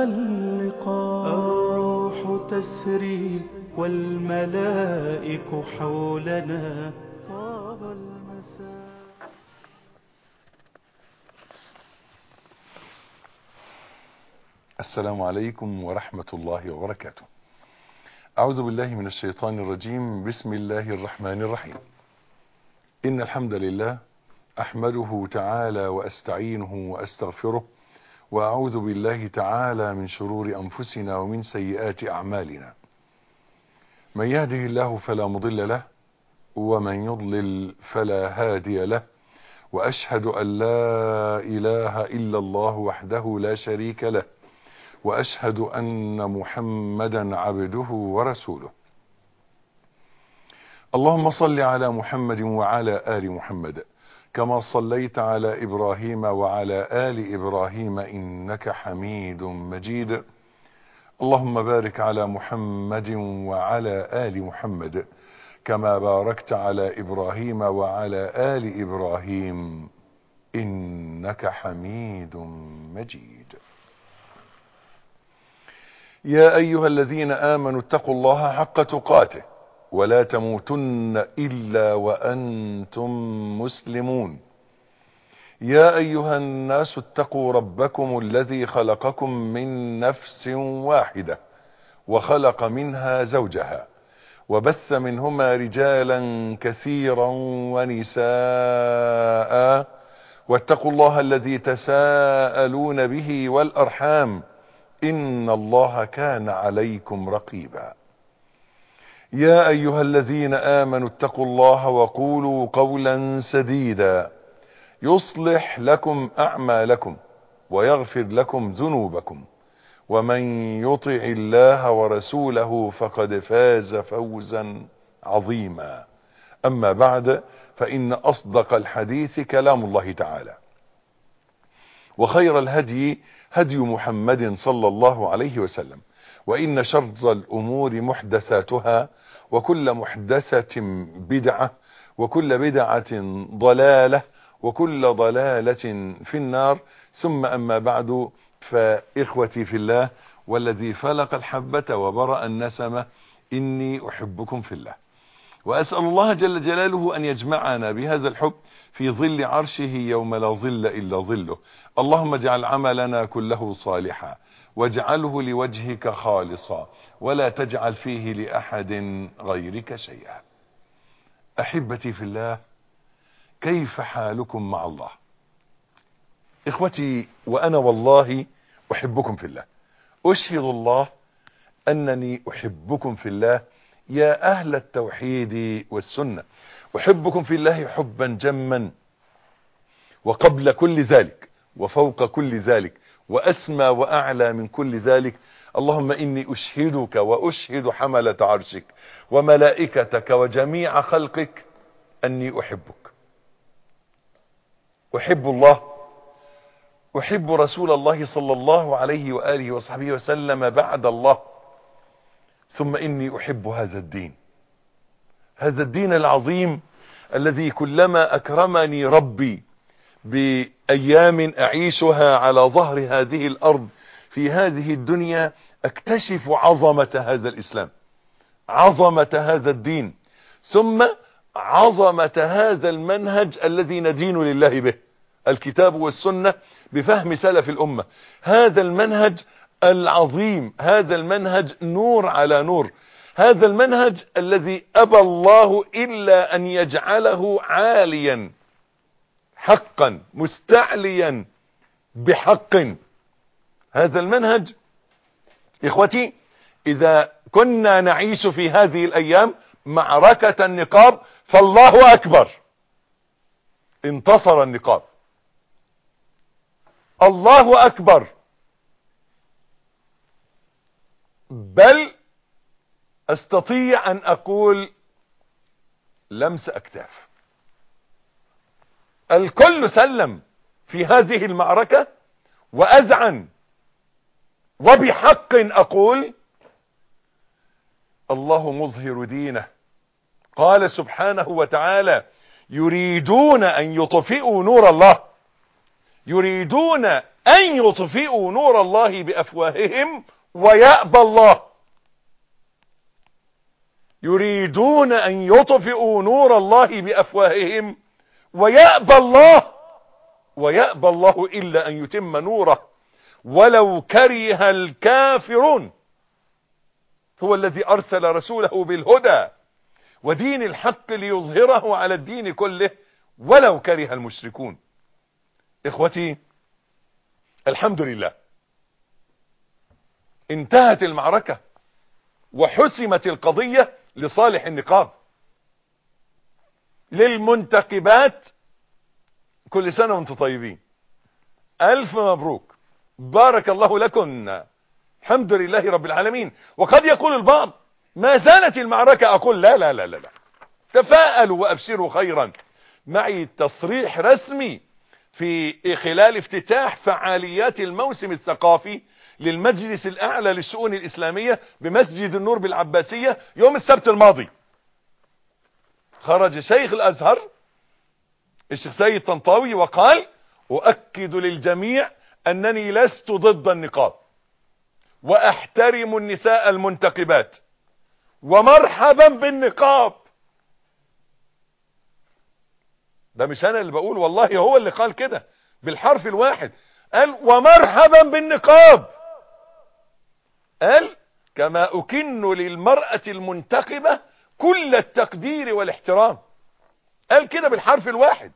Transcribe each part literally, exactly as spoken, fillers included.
اللقاء الروح تسري والملائك حولنا طاب المساء. السلام عليكم ورحمة الله وبركاته. أعوذ بالله من الشيطان الرجيم. بسم الله الرحمن الرحيم. إن الحمد لله أحمده تعالى وأستعينه وأستغفره، وأعوذ بالله تعالى من شرور أنفسنا ومن سيئات أعمالنا. من يهده الله فلا مضل له، ومن يضلل فلا هادي له، وأشهد أن لا إله إلا الله وحده لا شريك له، وأشهد أن محمدا عبده ورسوله. اللهم صل على محمد وعلى آل محمد كما صليت على إبراهيم وعلى آل إبراهيم إنك حميد مجيد. اللهم بارك على محمد وعلى آل محمد كما باركت على إبراهيم وعلى آل إبراهيم إنك حميد مجيد. يا أيها الذين آمنوا اتقوا الله حق تقاته ولا تموتن إلا وأنتم مسلمون. يا أيها الناس اتقوا ربكم الذي خلقكم من نفس واحدة وخلق منها زوجها وبث منهما رجالا كثيرا ونساء، واتقوا الله الذي تساءلون به والأرحام إن الله كان عليكم رقيبا. يا أيها الذين آمنوا اتقوا الله وقولوا قولا سديدا يصلح لكم أعمالكم ويغفر لكم ذنوبكم، ومن يطع الله ورسوله فقد فاز فوزا عظيما. أما بعد، فإن أصدق الحديث كلام الله تعالى، وخير الهدي هدي محمد صلى الله عليه وسلم، وإن شر الأمور محدثاتها، وكل محدثة بدعة، وكل بدعة ضلالة، وكل ضلالة في النار. ثم أما بعد، فإخوتي في الله والذي فلق الحبة وبرأ النسمة، إني أحبكم في الله، وأسأل الله جل جلاله أن يجمعنا بهذا الحب في ظل عرشه يوم لا ظل إلا ظله. اللهم اجعل عملنا كله صالحا، واجعله لوجهك خالصا، ولا تجعل فيه لأحد غيرك شيئا. أحبتي في الله، كيف حالكم مع الله؟ إخوتي، وأنا والله أحبكم في الله، أشهد الله أنني أحبكم في الله يا أهل التوحيد والسنة. أحبكم في الله حبا جما، وقبل كل ذلك وفوق كل ذلك وأسمى وأعلى من كل ذلك، اللهم إني أشهدك وأشهد حملة عرشك وملائكتك وجميع خلقك أني أحبك. أحب الله، أحب رسول الله صلى الله عليه وآله وصحبه وسلم بعد الله، ثم إني أحب هذا الدين، هذا الدين العظيم الذي كلما أكرمني ربي بأيام أعيشها على ظهر هذه الأرض في هذه الدنيا أكتشف عظمة هذا الإسلام، عظمة هذا الدين، ثم عظمة هذا المنهج الذي ندين لله به، الكتاب والسنة بفهم سلف الأمة. هذا المنهج العظيم، هذا المنهج نور على نور، هذا المنهج الذي أبى الله إلا أن يجعله عاليا حقا مستعليا بحق. هذا المنهج إخوتي، إذا كنا نعيش في هذه الأيام معركة النقاب فالله أكبر، انتصر النقاب، الله أكبر، بل أستطيع أن أقول لمس أكتاف. الكل سلم في هذه المعركة، وأذعن وبحق أقول الله مظهر دينه. قال سبحانه وتعالى: يريدون أن يطفئوا نور الله، يريدون أن يطفئوا نور الله بأفواههم ويأبى الله. يريدون أن يطفئوا نور الله بأفواههم ويأبى الله ويأبى الله إلا أن يتم نوره ولو كره الكافرون. هو الذي أرسل رسوله بالهدى ودين الحق ليظهره على الدين كله ولو كره المشركون. إخوتي، الحمد لله انتهت المعركة وحسمت القضية لصالح النقاب. للمنتقبات كل سنة وانتم طيبين، ألف مبروك، بارك الله لكن، الحمد لله رب العالمين. وقد يقول البعض ما زالت المعركة، أقول لا لا لا لا, لا. تفاءلوا وأبشروا خيرا. معي تصريح رسمي في خلال افتتاح فعاليات الموسم الثقافي للمجلس الأعلى للشؤون الإسلامية بمسجد النور بالعباسية يوم السبت الماضي. خرج شيخ الأزهر الشيخ سيد طنطاوي وقال: أؤكد للجميع أنني لست ضد النقاب وأحترم النساء المنتقبات ومرحبا بالنقاب. ده مش أنا اللي بقول، والله هو اللي قال كده بالحرف الواحد، قال ومرحبا بالنقاب. قال كما أكن للمرأة المنتقبة كل التقدير والاحترام. قال كده بالحرف الواحد،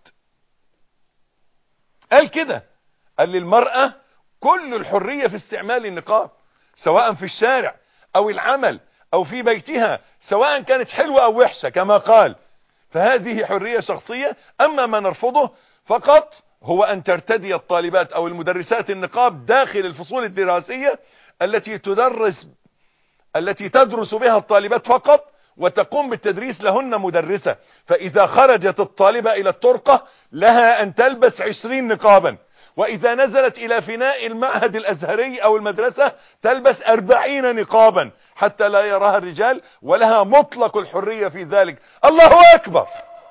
قال كده، قال للمرأة كل الحرية في استعمال النقاب سواء في الشارع أو العمل أو في بيتها، سواء كانت حلوة أو وحشة كما قال، فهذه حرية شخصية. أما ما نرفضه فقط هو أن ترتدي الطالبات أو المدرسات النقاب داخل الفصول الدراسية التي تدرس التي تدرس بها الطالبات فقط، وتقوم بالتدريس لهن مدرسة. فإذا خرجت الطالبة إلى الطرقة لها أن تلبس عشرين نقابا، وإذا نزلت إلى فناء المعهد الأزهري أو المدرسة تلبس أربعين نقابا حتى لا يراها الرجال، ولها مطلق الحرية في ذلك. الله أكبر.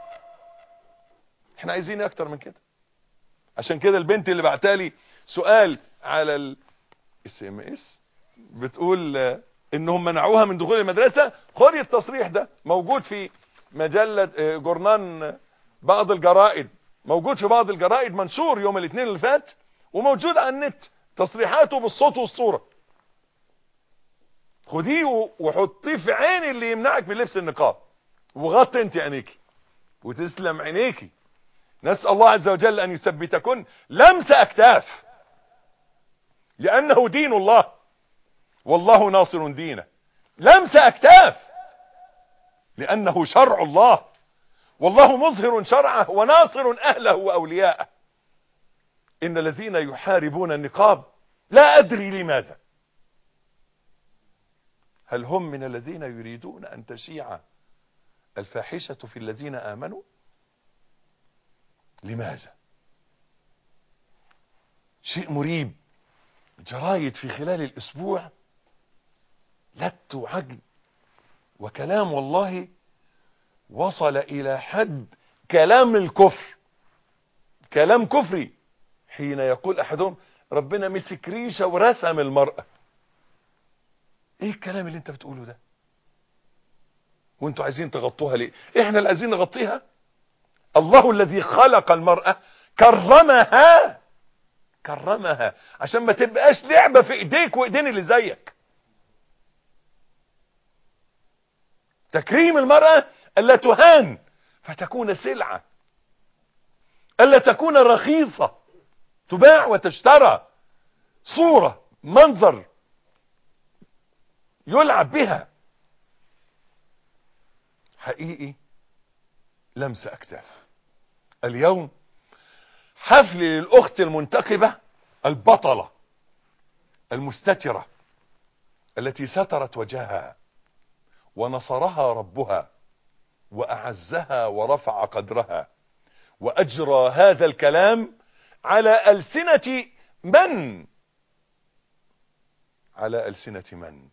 احنا عايزين أكتر من كده. عشان كده البنت اللي بعتالي سؤال على ال اس ام اس بتقول انهم منعوها من دخول المدرسة، خذي التصريح ده موجود في مجلة جورنان بعض الجرائد، موجود في بعض الجرائد، منشور يوم الاثنين اللي فات، وموجود على النت تصريحاته بالصوت والصورة. خديه وحطيه في عين اللي يمنعك من لبس النقاب، وغطي انت عينيكي وتسلم عينيكي. نسأل الله عز وجل ان يثبتكن لمس اكتاف، لانه دين الله والله ناصر دينه. لمس اكتاف لانه شرع الله والله مظهر شرعه وناصر اهله واولياءه. ان الذين يحاربون النقاب لا ادري لماذا، هل هم من الذين يريدون ان تشيع الفاحشة في الذين امنوا؟ لماذا؟ شيء مريب. جرايد في خلال الاسبوع لت وعجن وكلام والله وصل الى حد كلام الكفر، كلام كفري، حين يقول احدهم ربنا مسك ريشة ورسم المرأة. ايه الكلام اللي انت بتقوله ده؟ وانتوا عايزين تغطوها ليه؟ احنا اللي عايزين نغطيها. الله الذي خلق المرأة كرمها كرمها عشان ما تبقاش لعبة في ايديك وايدين اللي زيك. تكريم المرأة ألا تهان فتكون سلعة، ألا تكون رخيصة تباع وتشترى، صورة منظر يلعب بها. حقيقي لمس أكتاف. اليوم حفل للأخت المنتقبة البطلة المستترة التي سترت وجهها ونصرها ربها وأعزها ورفع قدرها، وأجرى هذا الكلام على ألسنة من؟ على ألسنة من؟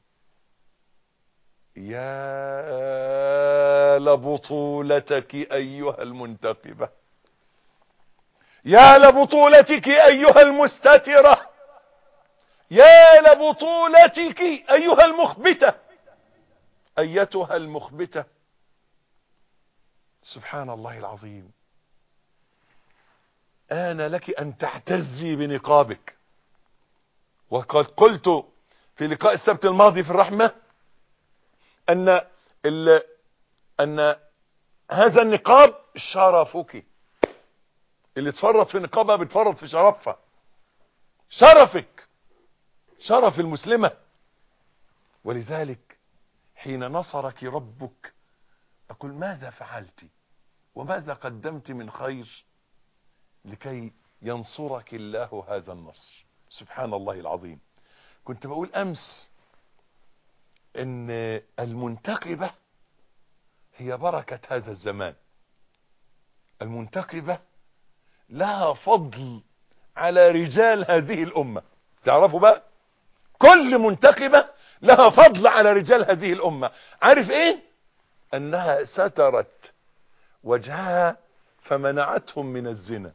يا لبطولتك أيها المنتقبة، يا لبطولتك أيها المستترة، يا لبطولتك أيها المخبتة، أيتها المخبتة. سبحان الله العظيم. آن لك أن تعتزي بنقابك. وقد قلت في لقاء السبت الماضي في الرحمة أن أن هذا النقاب شرفك. اللي تفرط في نقابها بتفرط في شرفها. شرفك، شرف المسلمة. ولذلك حين نصرك ربك أقول ماذا فعلت وماذا قدمت من خير لكي ينصرك الله هذا النصر. سبحان الله العظيم. كنت بقول أمس إن المنتقبة هي بركة هذا الزمان. المنتقبة لها فضل على رجال هذه الأمة. تعرفوا بقى كل منتقبة لها فضل على رجال هذه الأمة. عارف ايه؟ انها سترت وجهها فمنعتهم من الزنا.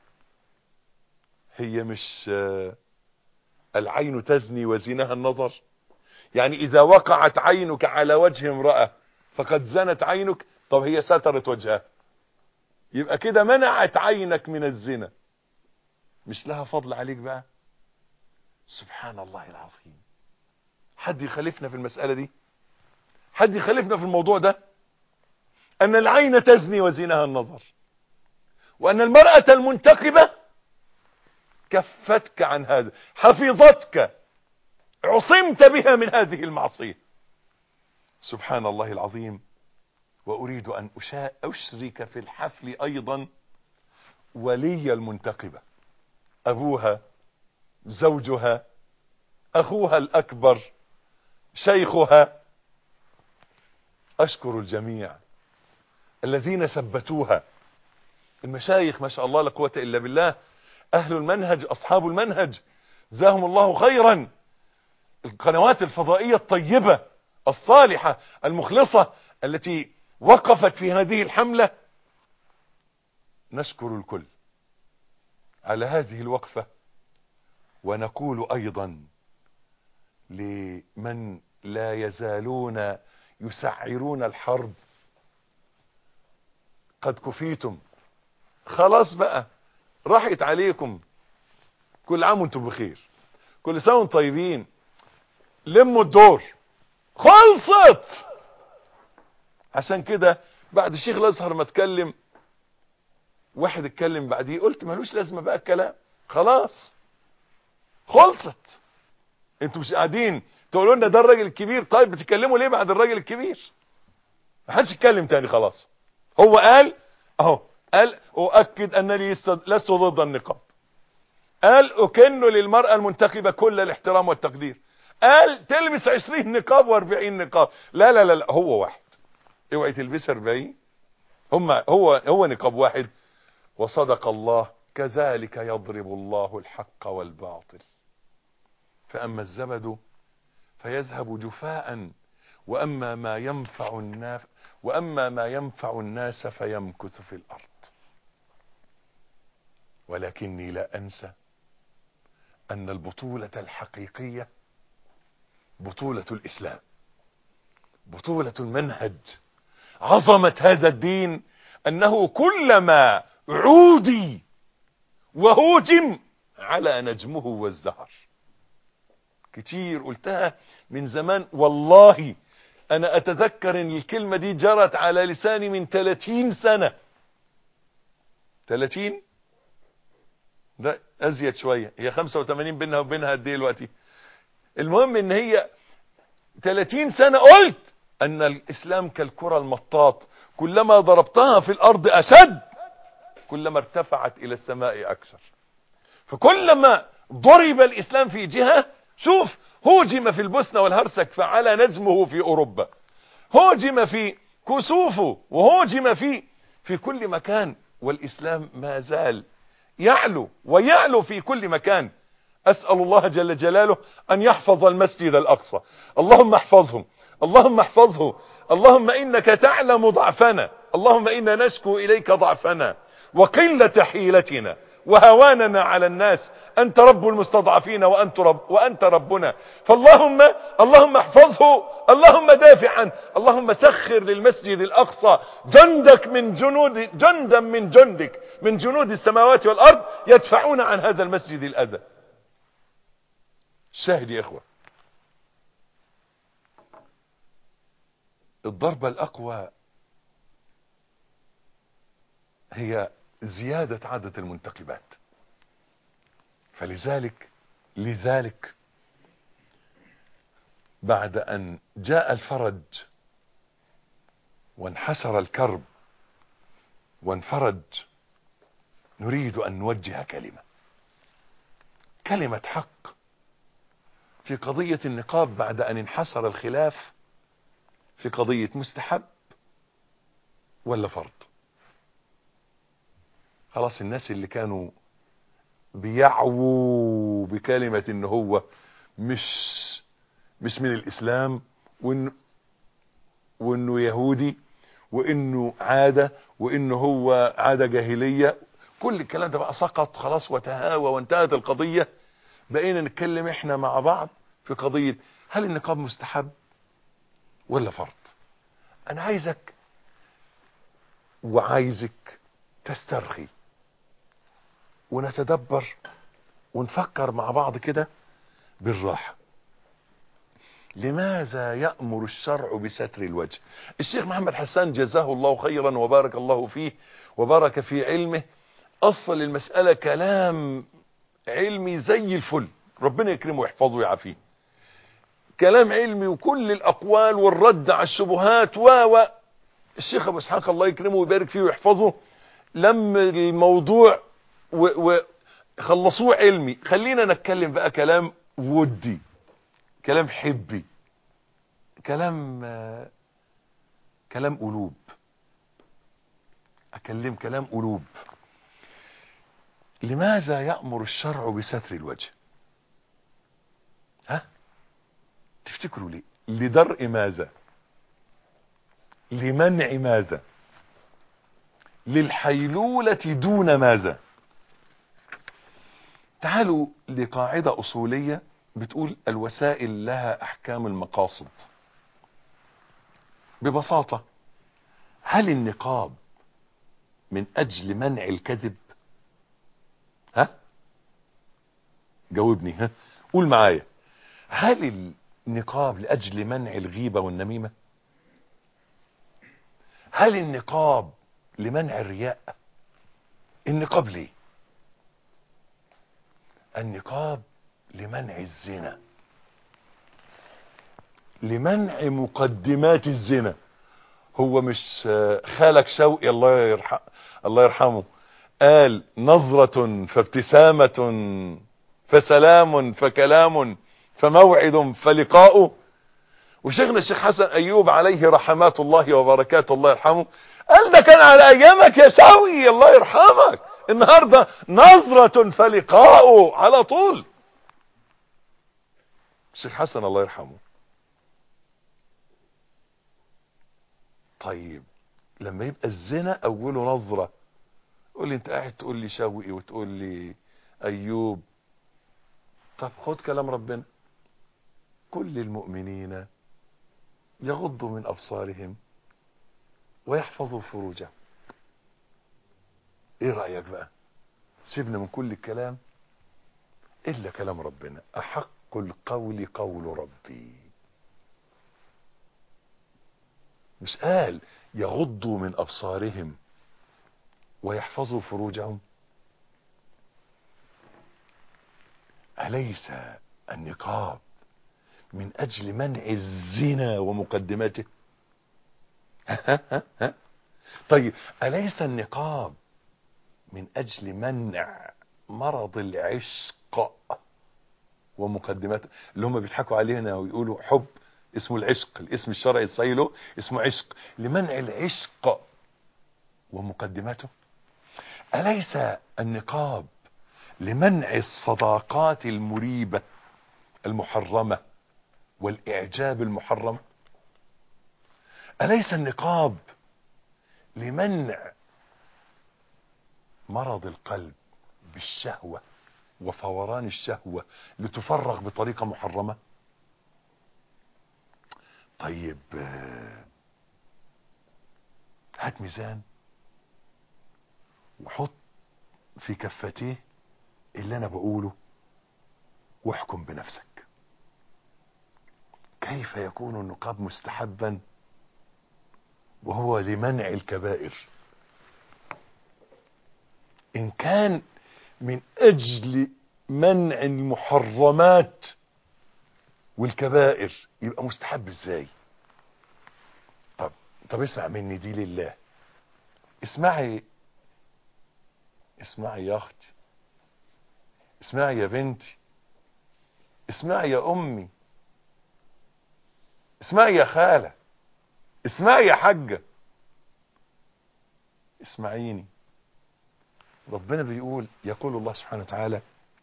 هي مش العين تزني وزناها النظر؟ يعني اذا وقعت عينك على وجه امرأة فقد زنت عينك. طب هي سترت وجهها يبقى كده منعت عينك من الزنا. مش لها فضل عليك بقى؟ سبحان الله العظيم. حد يخالفنا في المسألة دي؟ حد يخالفنا في الموضوع ده؟ أن العين تزني وزناها النظر، وأن المرأة المنتقبة كفتك عن هذا، حفظتك، عصمت بها من هذه المعصية. سبحان الله العظيم. وأريد أن أشرك في الحفل أيضا ولي المنتقبة، أبوها، زوجها، أخوها الأكبر، شيخها. أشكر الجميع الذين ثبتوها. المشايخ ما شاء الله لا قوة إلا بالله، أهل المنهج، أصحاب المنهج، جزاهم الله خيرا. القنوات الفضائية الطيبة الصالحة المخلصة التي وقفت في هذه الحملة، نشكر الكل على هذه الوقفة. ونقول أيضا لمن لا يزالون يسعرون الحرب: قد كفيتم، خلاص بقى راحت عليكم. كل عام وانتم بخير، كل سنة وانتم طيبين، لموا الدور، خلصت. عشان كده بعد الشيخ الازهر ما اتكلم واحد اتكلم بعديه، قلت ملوش لازمة بقى الكلام، خلاص خلصت. انتوا مش قاعدين تقولوا لنا ده الراجل الكبير، طيب بتتكلموا ليه بعد الراجل الكبير؟ ما حدش يتكلم تاني، خلاص. هو قال اهو، قال اؤكد انني لست ضد النقاب، قال اكن للمرأة المنتقبة كل الاحترام والتقدير، قال تلبس عشرين نقاب واربعين نقاب. لا لا لا, لا هو واحد، اوعي تلبس اربعين، هم هو هو نقاب واحد. وصدق الله، كذلك يضرب الله الحق والباطل، فأما الزبد فيذهب جفاء وأما ما ينفع الناس وأما ما ينفع الناس فيمكث في الأرض. ولكني لا أنسى أن البطولة الحقيقية بطولة الإسلام، بطولة المنهج، عظمة هذا الدين، أنه كلما عودي وهوجم على نجمه وازدهر. كتير قلتها من زمان، والله أنا أتذكر أن الكلمة دي جرت على لساني من ثلاثين سنة. ثلاثين؟ لا أزيد شوية، هي خمسة وثمانين بينها وبينها قد ايه دلوقتي؟ المهم ان هي ثلاثين سنة قلت ان الاسلام كالكرة المطاط، كلما ضربتها في الارض اشد كلما ارتفعت الى السماء اكثر. فكلما ضرب الاسلام في جهة، شوف هوجم في البوسنة والهرسك فعلى نجمه في اوروبا، هوجم في كسوفه، وهوجم في في كل مكان، والاسلام ما زال يعلو ويعلو في كل مكان. أسأل الله جل جلاله أن يحفظ المسجد الأقصى. اللهم احفظهم، اللهم احفظه، اللهم إنك تعلم ضعفنا، اللهم إنا نشكو إليك ضعفنا وقلة حيلتنا وهواننا على الناس. أنت رب المستضعفين وأنت رب وأنت ربنا، فاللهم اللهم احفظه، اللهم دافع عنه، اللهم سخر للمسجد الأقصى جندك من جنود جندا من جندك من جنود السماوات والأرض يدفعون عن هذا المسجد الأذى. شاهد يا إخوة، الضربة الأقوى هي زيادة عدد المنتقبات. فلذلك لذلك بعد أن جاء الفرج وانحسر الكرب وانفرج، نريد أن نوجه كلمة كلمة حق في قضية النقاب، بعد أن انحسر الخلاف في قضية مستحب ولا فرض. خلاص الناس اللي كانوا بيعووا بكلمة ان هو مش مش من الاسلام، وانه وانه يهودي، وانه عادة، وانه هو عادة جاهلية، كل الكلام ده بقى سقط خلاص وتهاوى وانتهت القضية. بقينا نتكلم احنا مع بعض في قضية هل النقاب مستحب ولا فرض. انا عايزك وعايزك تسترخي ونتدبر ونفكر مع بعض كده بالراحة. لماذا يأمر الشرع بستر الوجه؟ الشيخ محمد حسان جزاه الله خيرا وبارك الله فيه وبارك في علمه، أصل المسألة كلام علمي زي الفل، ربنا يكرمه ويحفظه ويعافيه. كلام علمي وكل الأقوال والرد على الشبهات و و الشيخ أبو إسحاق الله يكرمه ويبارك فيه ويحفظه لم الموضوع وخلصوه علمي. خلينا نتكلم بقى كلام ودي، كلام حبي، كلام آه كلام قلوب. اكلم كلام قلوب. لماذا يأمر الشرع بستر الوجه؟ ها تفتكروا ليه؟ لدرء ماذا؟ لمنع ماذا؟ للحيلولة دون ماذا؟ تعالوا لقاعدة أصولية بتقول الوسائل لها أحكام المقاصد. ببساطة، هل النقاب من أجل منع الكذب؟ ها جاوبني، ها قول معايا، هل النقاب لأجل منع الغيبة والنميمة؟ هل النقاب لمنع الرياء؟ النقاب ليه؟ النقاب لمنع الزنا، لمنع مقدمات الزنا. هو مش خالك شوقي الله يرحم الله يرحمه قال نظرة فابتسامة فسلام فكلام فموعد فلقاء؟ وشيخنا الشيخ حسن ايوب عليه رحمات الله وبركاته الله يرحمه قال ده كان على ايامك يا شوقي الله يرحمك، النهارده نظرة فلقاء على طول. الشيخ حسن الله يرحمه. طيب لما يبقى الزنا اوله نظرة، قول لي انت قاعد تقول لي شوقي وتقول لي ايوب، طب خد كلام ربنا، كل المؤمنين يغضوا من ابصارهم ويحفظوا فروجهم. ايه رأيك بقى؟ سيبنا من كل الكلام الا كلام ربنا، احق القول قول ربي. مش قال يغضوا من ابصارهم ويحفظوا فروجهم؟ أليس النقاب من أجل منع الزنا ومقدماته؟ طيب أليس النقاب من أجل منع مرض العشق ومقدماته، اللي هم بيضحكوا علينا ويقولوا حب اسمه العشق، الاسم الشرعي الصحيح له اسمه عشق، لمنع العشق ومقدماته؟ أليس النقاب لمنع الصداقات المريبة المحرمة والإعجاب المحرم؟ أليس النقاب لمنع مرض القلب بالشهوة وفوران الشهوة لتفرغ بطريقة محرمة؟ طيب هات ميزان وحط في كفتيه اللي انا بقوله واحكم بنفسك. كيف يكون النقاب مستحبا وهو لمنع الكبائر؟ ان كان من اجل منع المحرمات والكبائر يبقى مستحب ازاي؟ طب طب اسمع مني دي لله. اسمعي اسمعي يا اختي، اسمعي يا بنتي، اسمعي يا امي، اسمعي يا خالة، اسمعي يا حاجة، اسمعيني. ربنا بيقول، يقول الله سبحانه وتعالى: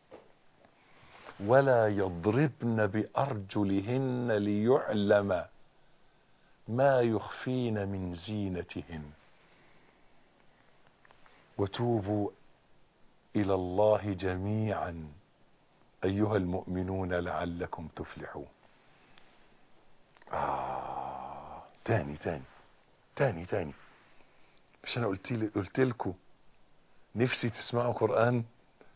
ولا يضربن بأرجلهن ليعلم ما يخفين من زينتهن وتوبوا إلى الله جميعا أيها المؤمنون لعلكم تفلحون. آه تاني تاني تاني تاني مش أنا قلت لي قلت لكم نفسي تسمعوا قرآن؟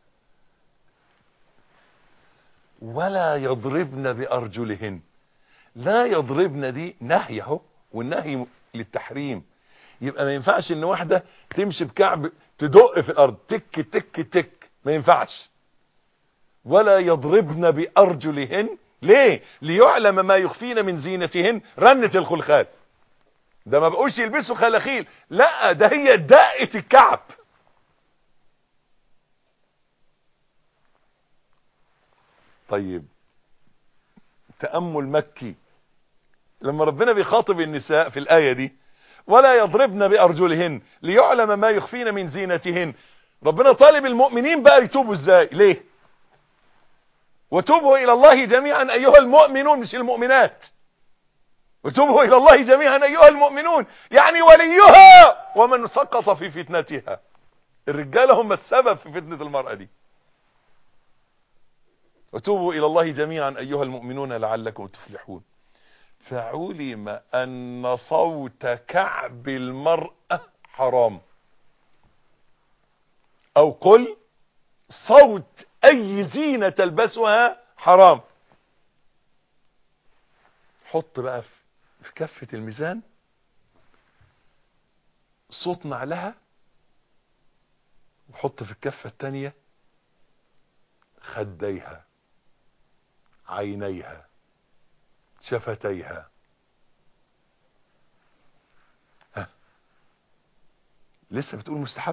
ولا يضربن بأرجلهن. لا يضربن دي نهي اهو، والنهي للتحريم. يبقى ما ينفعش ان واحدة تمشي بكعب تدق في الارض تك تك تك، ما ينفعش. ولا يضربن بأرجلهن. ليه؟ ليعلم ما يخفين من زينتهن. رنة الخلخال ده ما بقوش يلبسوا خلاخيل، لا ده هي دقة الكعب. طيب تأمل مكي لما ربنا بيخاطب النساء في الآية دي: ولا يضربن بأرجلهن ليعلم ما يخفين من زينتهن. ربنا طالب المؤمنين بقى يتوبوا ازاي؟ ليه؟ وتوبوا إلى الله جميعا أيها المؤمنون، مش المؤمنات. وتوبوا إلى الله جميعا أيها المؤمنون، يعني وليها ومن سقط في فتنتها. الرجال هم السبب في فتنة المرأة دي. وتوبوا إلى الله جميعا أيها المؤمنون لعلكم تفلحون. فعلم أن صوت كعب المرأة حرام، أو قل صوت أي زينة تلبسها حرام. حط بقى في كفة الميزان صوت نعلها، وحط في الكفة التانية خديها، عينيها، شفتيها. ها لسه بتقول مستحب؟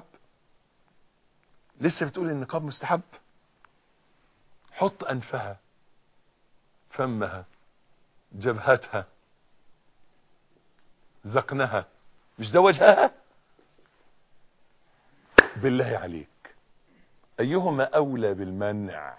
لسه بتقول النقاب مستحب؟ حط أنفها، فمها، جبهتها، ذقنها. مش ده وجهها؟ بالله عليك أيهما أولى بالمنع؟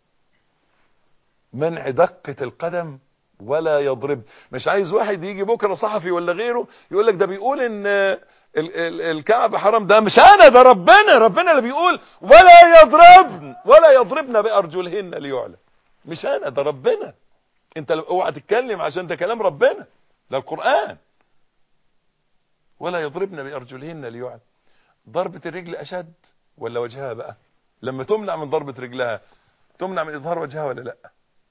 منع دقة القدم ولا يضرب. مش عايز واحد يجي بكرة صحفي ولا غيره يقول لك ده بيقول ان ال ال الكعب حرام. ده مش انا، ده ربنا. ربنا اللي بيقول ولا يضربن ولا يضربن بأرجلهن ليعلم. مش انا، ده ربنا. انت اوعى تتكلم عشان ده كلام ربنا، ده القرآن. ولا يضربن بأرجلهن ليعلم. ضربة الرجل اشد ولا وجهها بقى؟ لما تمنع من ضربة رجلها تمنع من اظهار وجهها ولا لا؟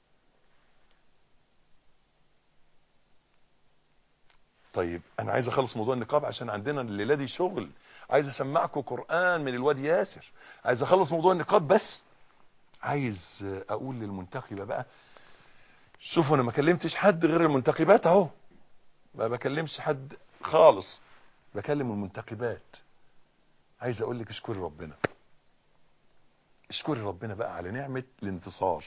طيب انا عايز اخلص موضوع النقاب عشان عندنا الليله دي شغل. عايز اسمعكم قرآن من الواد ياسر. عايز اخلص موضوع النقاب، بس عايز اقول للمنتقبة بقى: شوفوا انا ما كلمتش حد غير المنتقبات اهو، ما بكلمش حد خالص، بكلم المنتقبات. عايز اقول لك اشكري ربنا، اشكري ربنا بقى على نعمة الانتصار.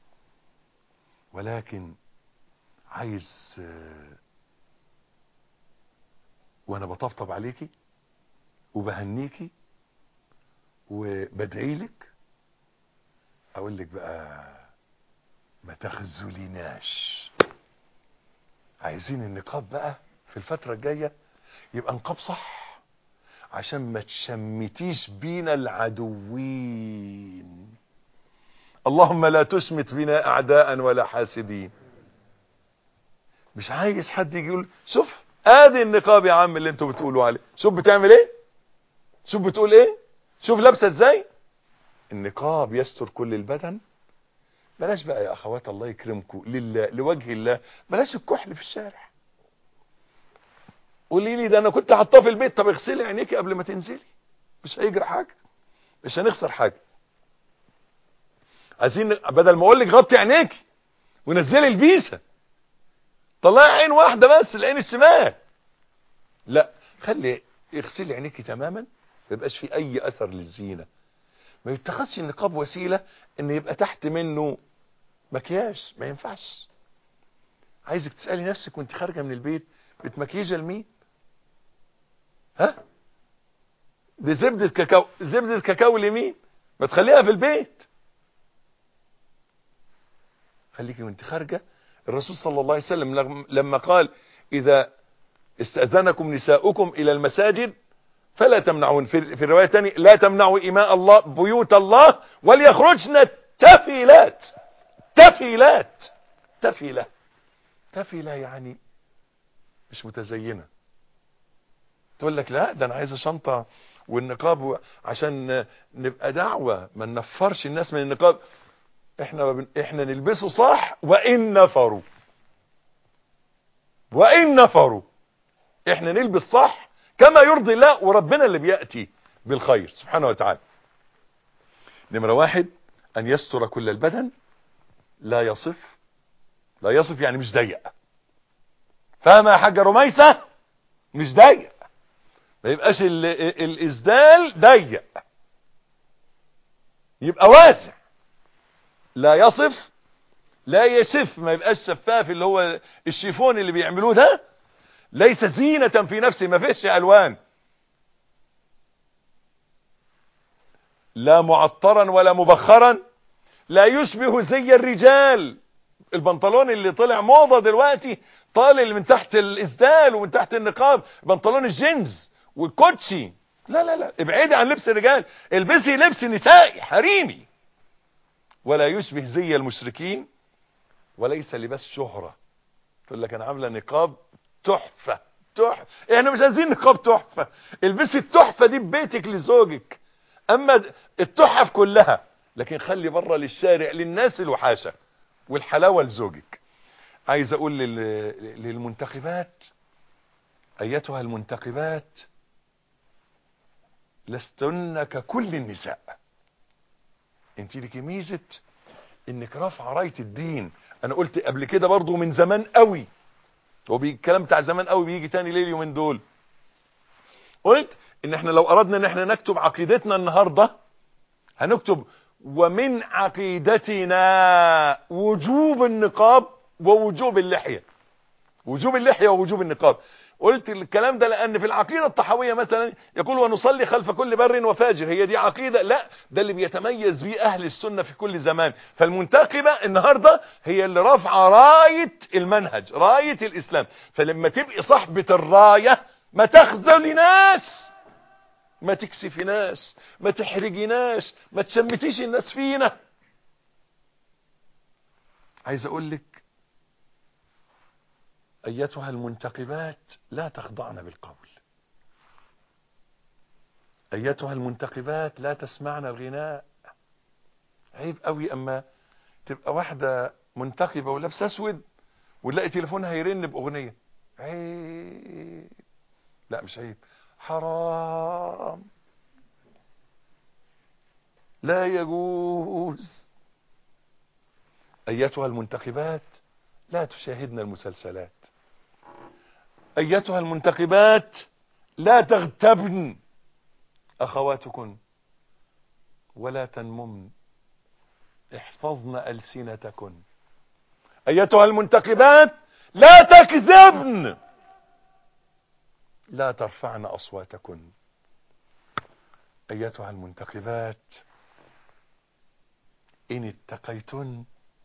ولكن عايز وانا بطبطب عليكي وبهنيكي وبدعي لك اقول لك بقى ما تخذليناش. عايزين النقاب بقى في الفترة الجاية يبقى نقاب صح، عشان ما تشمتيش بينا العدوين. اللهم لا تشمت بنا اعداء ولا حاسدين. مش عايز حد يجي يقول شوف ادي النقاب يا عم اللي انتوا بتقولوا عليه، شوف بتعمل ايه، شوف بتقول ايه، شوف لابسه ازاي. النقاب يستر كل البدن. بلاش بقى يا اخوات الله يكرمكم لله لوجه الله، بلاش الكحل في الشارع. قولي لي ده انا كنت حاطاه في البيت، طب اغسلي عينيكي قبل ما تنزلي، مش هيجرى حاجه، مش هنخسر حاجه. عايزين بدل ما اقول لك غطي عينيكي ونزلي البيسه، طلعي عين واحده بس العين الشمال، لا خلي اغسلي عينيكي تماما، ما يبقاش في اي اثر للزينه. ما يتخذش النقاب وسيله ان يبقى تحت منه مكياج، ما ينفعش. عايزك تسالي نفسك وانت خارجه من البيت بتمكيجه لمين؟ ها؟ دي زبده كاكاو، زبده كاكاو لمين؟ ما تخليها في البيت. خليكي وانت خارجه. الرسول صلى الله عليه وسلم لما قال اذا استأذنكم نساؤكم الى المساجد فلا تمنعون، في الرواية الثانية لا تمنعوا إماء الله بيوت الله وليخرجن تفيلات. تفيلات تفيلة تفيلة يعني مش متزينة. تقول لك لا ده انا عايزة شنطة والنقاب عشان نبقى دعوة ما ننفرش الناس من النقاب. احنا احنا نلبسه صح وان نفروا، وان نفروا احنا نلبس صح كما يرضي الله، وربنا اللي بيأتي بالخير سبحانه وتعالى. نمرة واحد ان يستر كل البدن، لا يصف. لا يصف يعني مش ضيق. فاهمة يا حاجة رميسة؟ مش ضيق، ما يبقاش ال ال الاسدال ضيق، يبقى واسع. لا يصف لا يشف، ما يبقاش شفاف اللي هو الشيفون اللي بيعملوه ده، ليس زينة في نفسه، ما فيش الوان. لا معطرا ولا مبخرا، لا يشبه زي الرجال. البنطلون اللي طلع موضة دلوقتي طالع من تحت الاسدال ومن تحت النقاب، بنطلون الجينز والكوتشي. لا لا لا، ابعدي عن لبس الرجال، البسي لبس نسائي حريمي. ولا يشبه زي المشركين، وليس لباس شهرة. تقول لك انا عامله نقاب تحفه تحفه، احنا مش عايزين نقاب تحفه. البسي التحفه دي ببيتك لزوجك، اما التحف كلها لكن خلي بره للشارع للناس الوحاشه والحلاوه لزوجك. عايز اقول للمنتخبات ايتها المنتخبات لستن ككل النساء. انت لك ميزه انك رافعه رايه الدين. انا قلت قبل كده برضو من زمان قوي، هو الكلام بتاع زمان قوي بيجي تاني ليه اليومين دول. قلت ان احنا لو اردنا ان احنا نكتب عقيدتنا النهارده هنكتب ومن عقيدتنا وجوب النقاب ووجوب اللحيه، وجوب اللحيه ووجوب النقاب. قلت الكلام ده لان في العقيده الطحاويه مثلا يقول ونصلي خلف كل بر وفاجر، هي دي عقيده؟ لا، ده اللي بيتميز بيه اهل السنه في كل زمان. فالمنتخبه النهارده هي اللي رافعه رايه المنهج، رايه الاسلام. فلما تبقي صاحبه الرايه ما تخذلناش، ما تكسفناش، ما تحرجناش، ما تشمتيش الناس فينا. عايز اقول لك ايتها المنتقبات لا تخضعن بالقول، ايتها المنتقبات لا تسمعن الغناء. عيب قوي اما تبقى واحدة منتقبة ولابسه اسود ونلاقي تليفونها يرن باغنية. عيب، لا مش عيب، حرام، لا يجوز. ايتها المنتقبات لا تشاهدن المسلسلات، ايتها المنتقبات لا تغتبن اخواتكن ولا تنممن، احفظن ألسنتكن. ايتها المنتقبات لا تكذبن، لا ترفعن اصواتكن. ايتها المنتقبات ان اتقيتن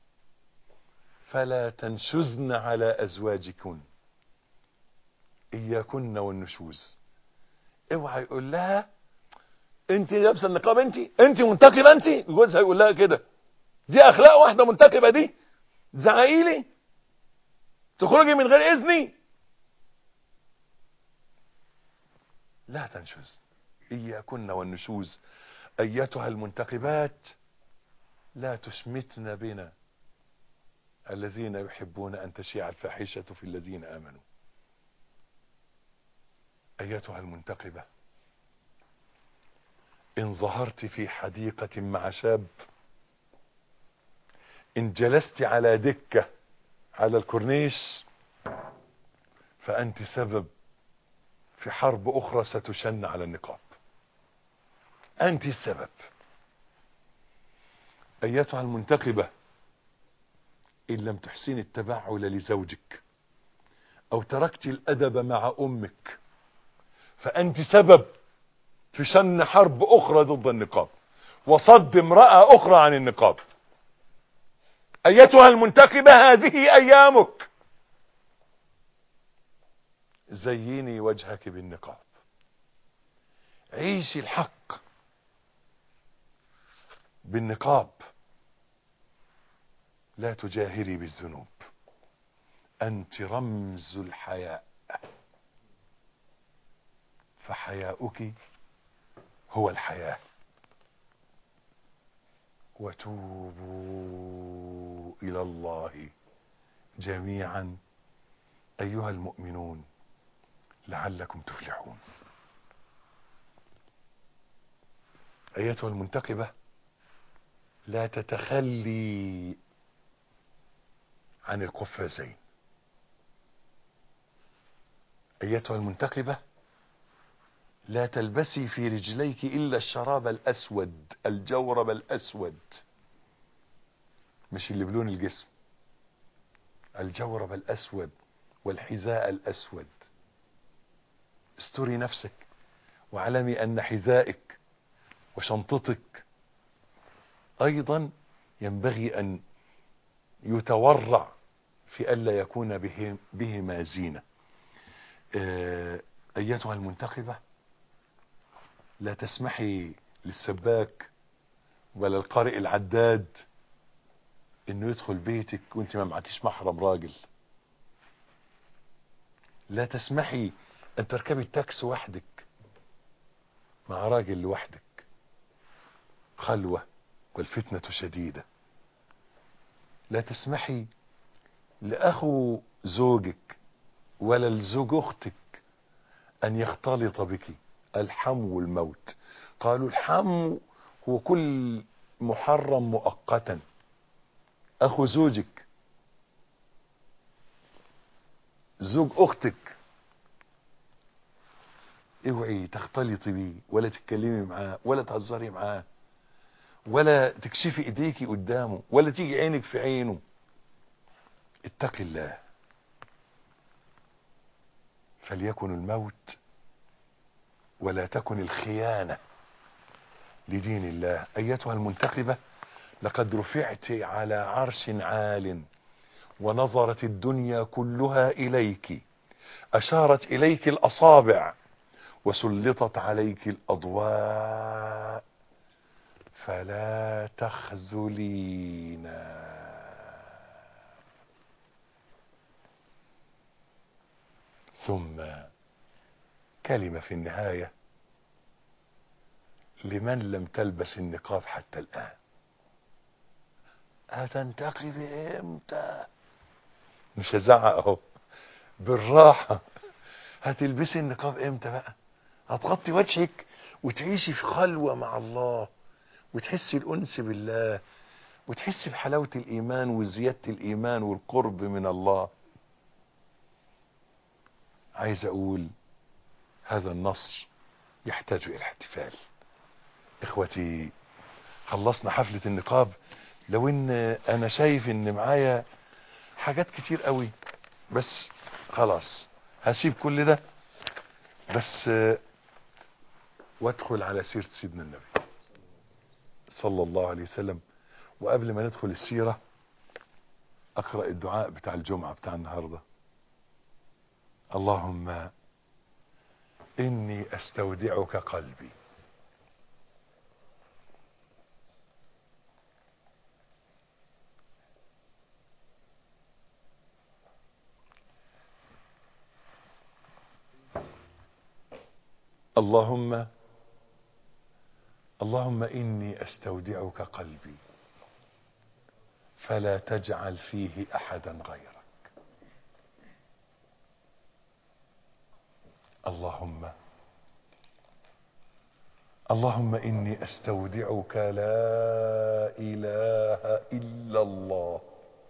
فلا تنشزن على ازواجكن، اياكن والنشوز. اوعى يقول لها انت لابسه النقاب، انت انت منتقبه، انت جوزها يقول لها كده. دي اخلاق واحده منتقبه دي؟ زعقيلي، تخرجي من غير اذني. لا تنشز، اياكن والنشوز ايتها المنتقبات، لا تشمتن بنا الذين يحبون ان تشيع الفاحشه في الذين امنوا. ايتها المنتقبه، ان ظهرت في حديقه مع شاب، ان جلست على دكه على الكورنيش، فانت سبب في حرب اخرى ستشن على النقاب. انت السبب. ايتها المنتقبة، ان لم تحسين التبعل لزوجك او تركت الادب مع امك، فانت سبب في شن حرب اخرى ضد النقاب وصد امرأة اخرى عن النقاب. ايتها المنتقبة، هذه ايامك. زيني وجهك بالنقاب، عيشي الحق بالنقاب، لا تجاهري بالذنوب. انت رمز الحياء، فحياؤك هو الحياة. وتوبوا الى الله جميعا ايها المؤمنون لعلكم تفلحون. ايتها المنتقبة، لا تتخلي عن القفازين. ايتها المنتقبة، لا تلبسي في رجليك الا الشراب الاسود، الجورب الاسود، مش اللي بلون الجسم، الجورب الاسود والحذاء الاسود. استري نفسك، واعلمي ان حذائك وشنطتك ايضا ينبغي ان يتورع في الا يكون به بهما زينة. ايتها المنتقبة، لا تسمحي للسباك ولا القارئ العداد انه يدخل بيتك وانت ما معكيش محرم راجل. لا تسمحي ان تركبي التاكسي وحدك مع راجل لوحدك، خلوة والفتنة شديدة. لا تسمحي لاخو زوجك ولا لزوج اختك ان يختلط بك. الحم والموت. قالوا الحم هو كل محرم مؤقتا. اخو زوجك، زوج اختك، اوعي تختلطي بيه ولا تتكلمي معاه ولا تهزري معاه ولا تكشفي ايديكي قدامه ولا تيجي عينك في عينه. اتقي الله، فليكن الموت ولا تكن الخيانة لدين الله. ايتها المنتقبة، لقد رفعت على عرش عال ونظرت الدنيا كلها اليك، اشارت اليك الاصابع وسلطت عليك الاضواء، فلا تخذلين. ثم كلمة في النهاية لمن لم تلبس النقاب حتى الآن: هتنتقبي امتى؟ مش هزعق اهو، بالراحة. هتلبسي النقاب امتى بقى؟ هتغطي وجهك وتعيشي في خلوة مع الله وتحسي الأنس بالله وتحسي بحلاوة الإيمان وزيادة الإيمان والقرب من الله. عايز أقول هذا النصر يحتاج إلى احتفال. إخوتي، خلصنا حفلة النقاب. لو إن أنا شايف إن معايا حاجات كتير قوي، بس خلاص هسيب كل ده بس وادخل على سيرة سيدنا النبي صلى الله عليه وسلم. وقبل ما ندخل السيرة اقرأ الدعاء بتاع الجمعة بتاع النهاردة: اللهم إني أستودعك قلبي. اللهم اللهم إني أستودعك قلبي فلا تجعل فيه أحدا غيرك. اللهم اللهم إني أستودعك لا إله إلا الله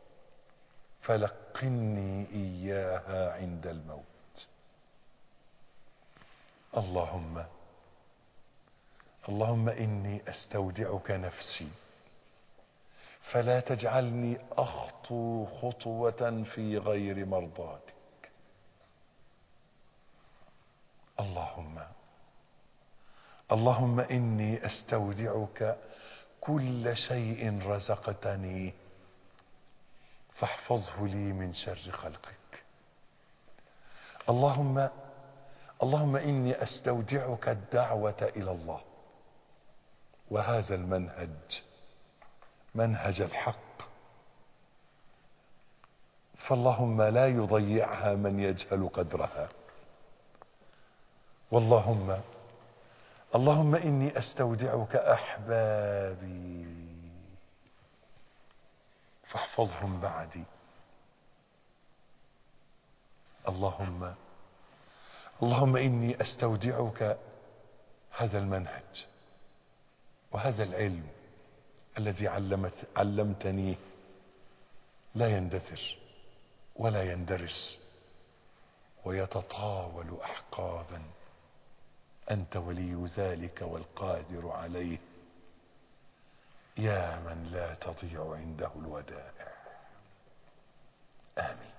فلقني إياها عند الموت. اللهم اللهم إني أستودعك نفسي فلا تجعلني أخطو خطوة في غير مرضاتك. اللهم اللهم إني أستودعك كل شيء رزقتني فاحفظه لي من شر خلقك. اللهم اللهم إني أستودعك الدعوة إلى الله وهذا المنهج منهج الحق، فاللهم لا يضيعها من يجهل قدرها. واللهم اللهم إني أستودعك أحبابي فاحفظهم بعدي. اللهم اللهم إني أستودعك هذا المنهج وهذا العلم الذي علمت علمتنيه لا يندثر ولا يندرس ويتطاول أحقابا، أنت ولي ذلك والقادر عليه، يا من لا تضيع عنده الودائع. آمين.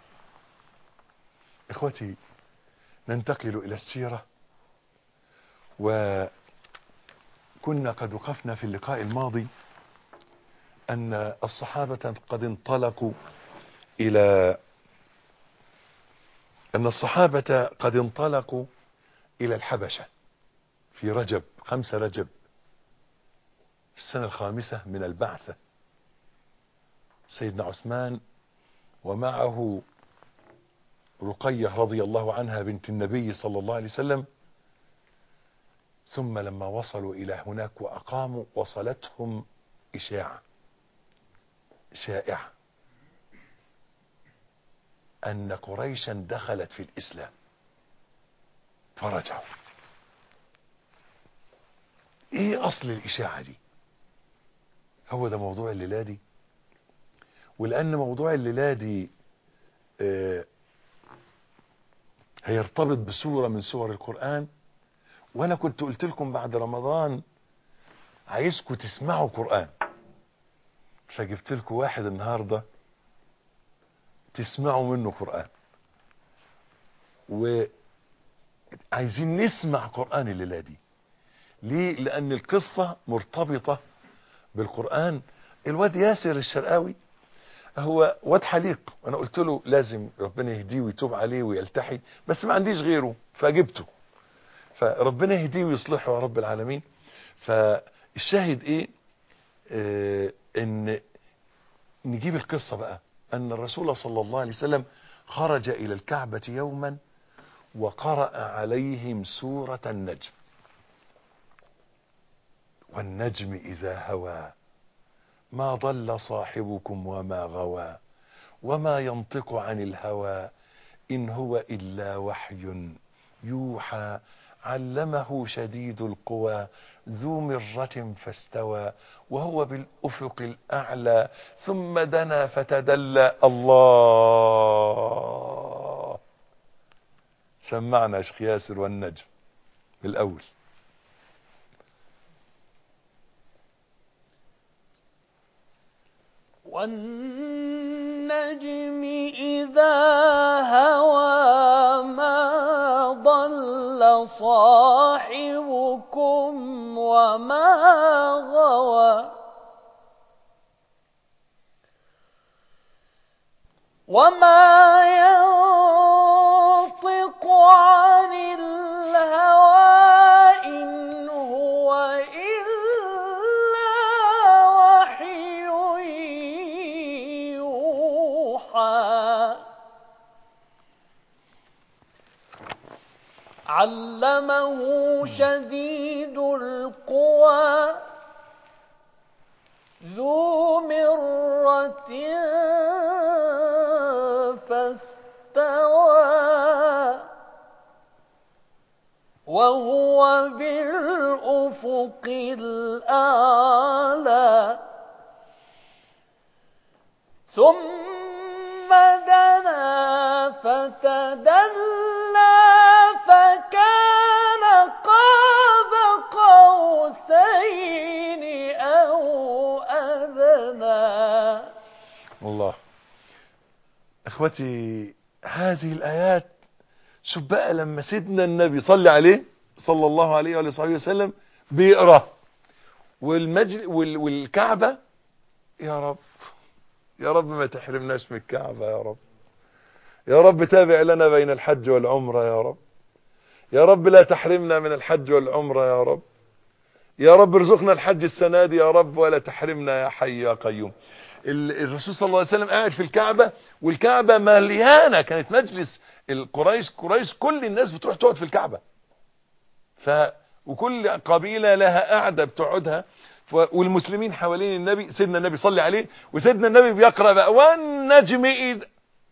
إخوتي، ننتقل إلى السيرة، وكنا قد وقفنا في اللقاء الماضي أن الصحابة قد انطلقوا إلى أن الصحابة قد انطلقوا إلى الحبشة في رجب، خمسة رجب في السنة الخامسة من البعثة. سيدنا عثمان ومعه رقية رضي الله عنها بنت النبي صلى الله عليه وسلم. ثم لما وصلوا إلى هناك وأقاموا وصلتهم إشاعة شائعة أن قريشا دخلت في الإسلام فرجعوا. إيه أصل الإشاعة دي؟ هو ده موضوع الليلة دي. ولأن موضوع الليلة دي آه هيرتبط بسورة من سور القرآن، وأنا كنت قلت لكم بعد رمضان عايزكم تسمعوا قرآن، فجبت لكم واحد النهاردة تسمعوا منه قرآن، وعايزين نسمع قرآن الليلة دي. ليه؟ لأن القصة مرتبطة بالقرآن. الواد ياسر الشرقاوي هو واد حليق، وانا قلت له لازم ربنا يهديه ويتوب عليه ويلتحي، بس ما عنديش غيره فجبته، فربنا يهديه ويصلحه يا رب العالمين. فالشاهد ايه؟ آه ان نجيب القصة بقى. ان الرسول صلى الله عليه وسلم خرج الى الكعبة يوما وقرأ عليهم سورة النجم. والنجم اذا هوى ما ضل صاحبكم وما غوى وما ينطق عن الهوى إن هو إلا وحي يوحى علمه شديد القوى ذو مرة فاستوى وهو بالأفق الأعلى ثم دنا فتدلى. الله. سمعنا يا شيخ ياسر والنجم بالأول. والنجم إذا هوى ما ضل صاحبكم وما غوى وما ينطق عن الهوى علمه شديد القوى ذو مرة فاستوى وهو بالأفق الأعلى ثم دنا فتدلى فكان قاب قوسين أو أدنى. الله. اخوتي هذه الآيات، شوف بقى لما سيدنا النبي صلى عليه صلى الله عليه وآله وصحبه وسلم بيقرأ والمجل وال والكعبة، يا رب يا رب ما تحرمناش من الكعبة، يا رب يا رب تابع لنا بين الحج والعمرة، يا رب يا رب لا تحرمنا من الحج والعمرة، يا رب يا رب ارزقنا الحج السنة دي يا رب ولا تحرمنا يا حي يا قيوم. الرسول صلى الله عليه وسلم قاعد في الكعبة والكعبة مليانة، كانت مجلس القريش قريش كل الناس بتروح تقعد في الكعبة، ف وكل قبيلة لها قاعدة بتقعدها، والمسلمين حوالين النبي. سيدنا النبي صلى عليه وسيدنا النبي بيقرأ بقى والنجم إذ،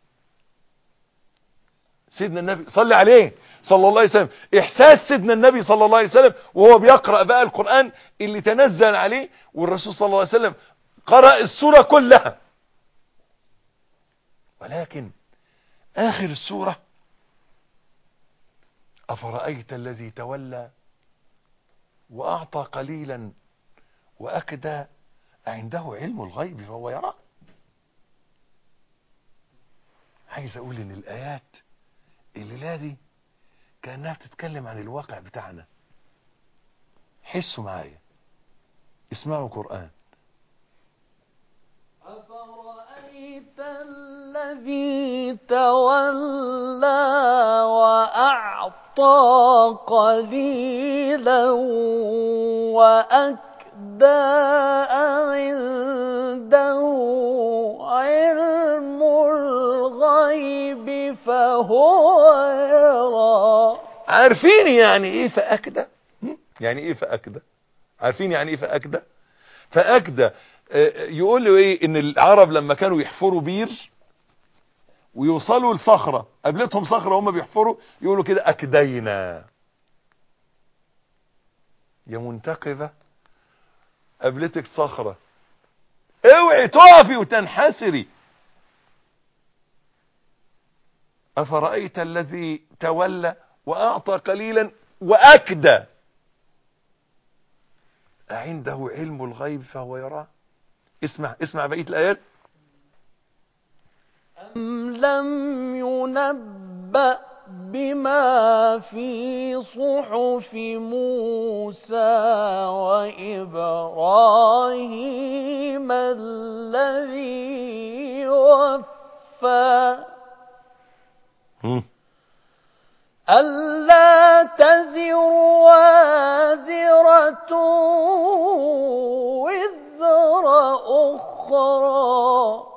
سيدنا النبي صلى عليه صلى الله عليه وسلم، احساس سيدنا النبي صلى الله عليه وسلم وهو بيقرأ بقى القرآن اللي تنزل عليه، والرسول صلى الله عليه وسلم قرأ السورة كلها، ولكن آخر السورة أفرأيت الذي تولى وأعطى قليلا وأكدى عنده علم الغيب فهو يرى. عايز أقول إن الآيات الليلة دي كأنها بتتكلم عن الواقع بتاعنا. حسوا معايا، اسمعوا قرآن. أفرأيت الذي تولى وأعطى قليلا وأكدى عنده علم الغيب فهو يرى. عارفين يعني ايه فأكدى؟ يعني ايه فأكدى؟ عارفين يعني ايه فأكدى؟ فأكدى يقول له ايه؟ ان العرب لما كانوا يحفروا بير ويوصلوا لصخرة، قابلتهم صخرة وهم بيحفروا، يقولوا كده أكدينا. يا منتقبة قابلتك صخرة، اوعي تقفي وتنحسري. أفرأيت الذي تولى وأعطى قليلا وأكدى أعنده علم الغيب فهو يراه. اسمع اسمع بقية الآيات. أم لم ينبأ بما في صحف موسى وإبراهيم الذي وفى ألا تزر وازرة وزر أخرى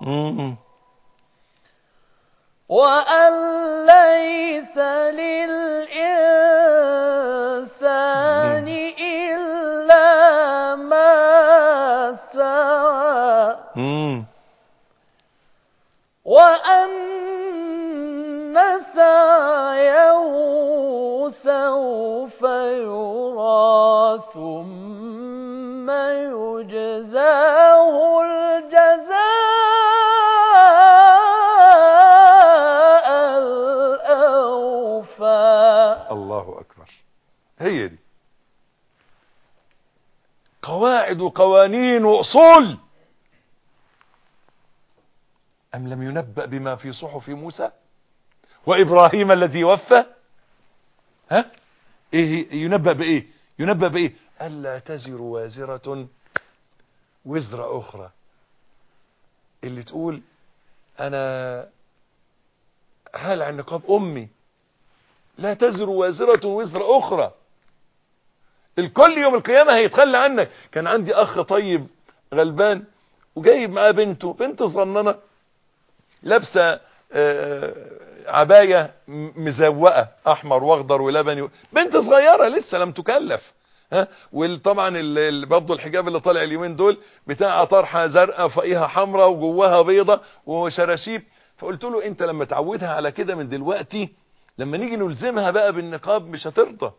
وأن ليس للإنسان إلا ما سعى وأن سعيه سوف يرى ثم يجزاه الجزاء الأوفى. الله أكبر. هي دي قواعد وقوانين وأصول. أم لم ينبأ بما في صحف موسى وإبراهيم الذي وفى؟ ها إيه ينبأ بإيه؟ ينبأ بإيه؟ ألا تزر وازرة وزر أخرى. اللي تقول أنا هل عن نقاب أمي، لا تزر وازرة وزر أخرى. الكل يوم القيامة هيتخلى عنك. كان عندي أخ طيب غلبان وجايب معاه بنته، بنت صغننة لابسة عباية مزوقة احمر واخضر ولبني، بنت صغيرة لسه لم تكلف، ها. وطبعا برضه الحجاب اللي طالع اليومين دول بتاع طرحة زرقاء فوقيها حمراء وجواها بيضة وشراشيب. فقلت له انت لما تعودها على كده من دلوقتي، لما نيجي نلزمها بقى بالنقاب مش هترضى.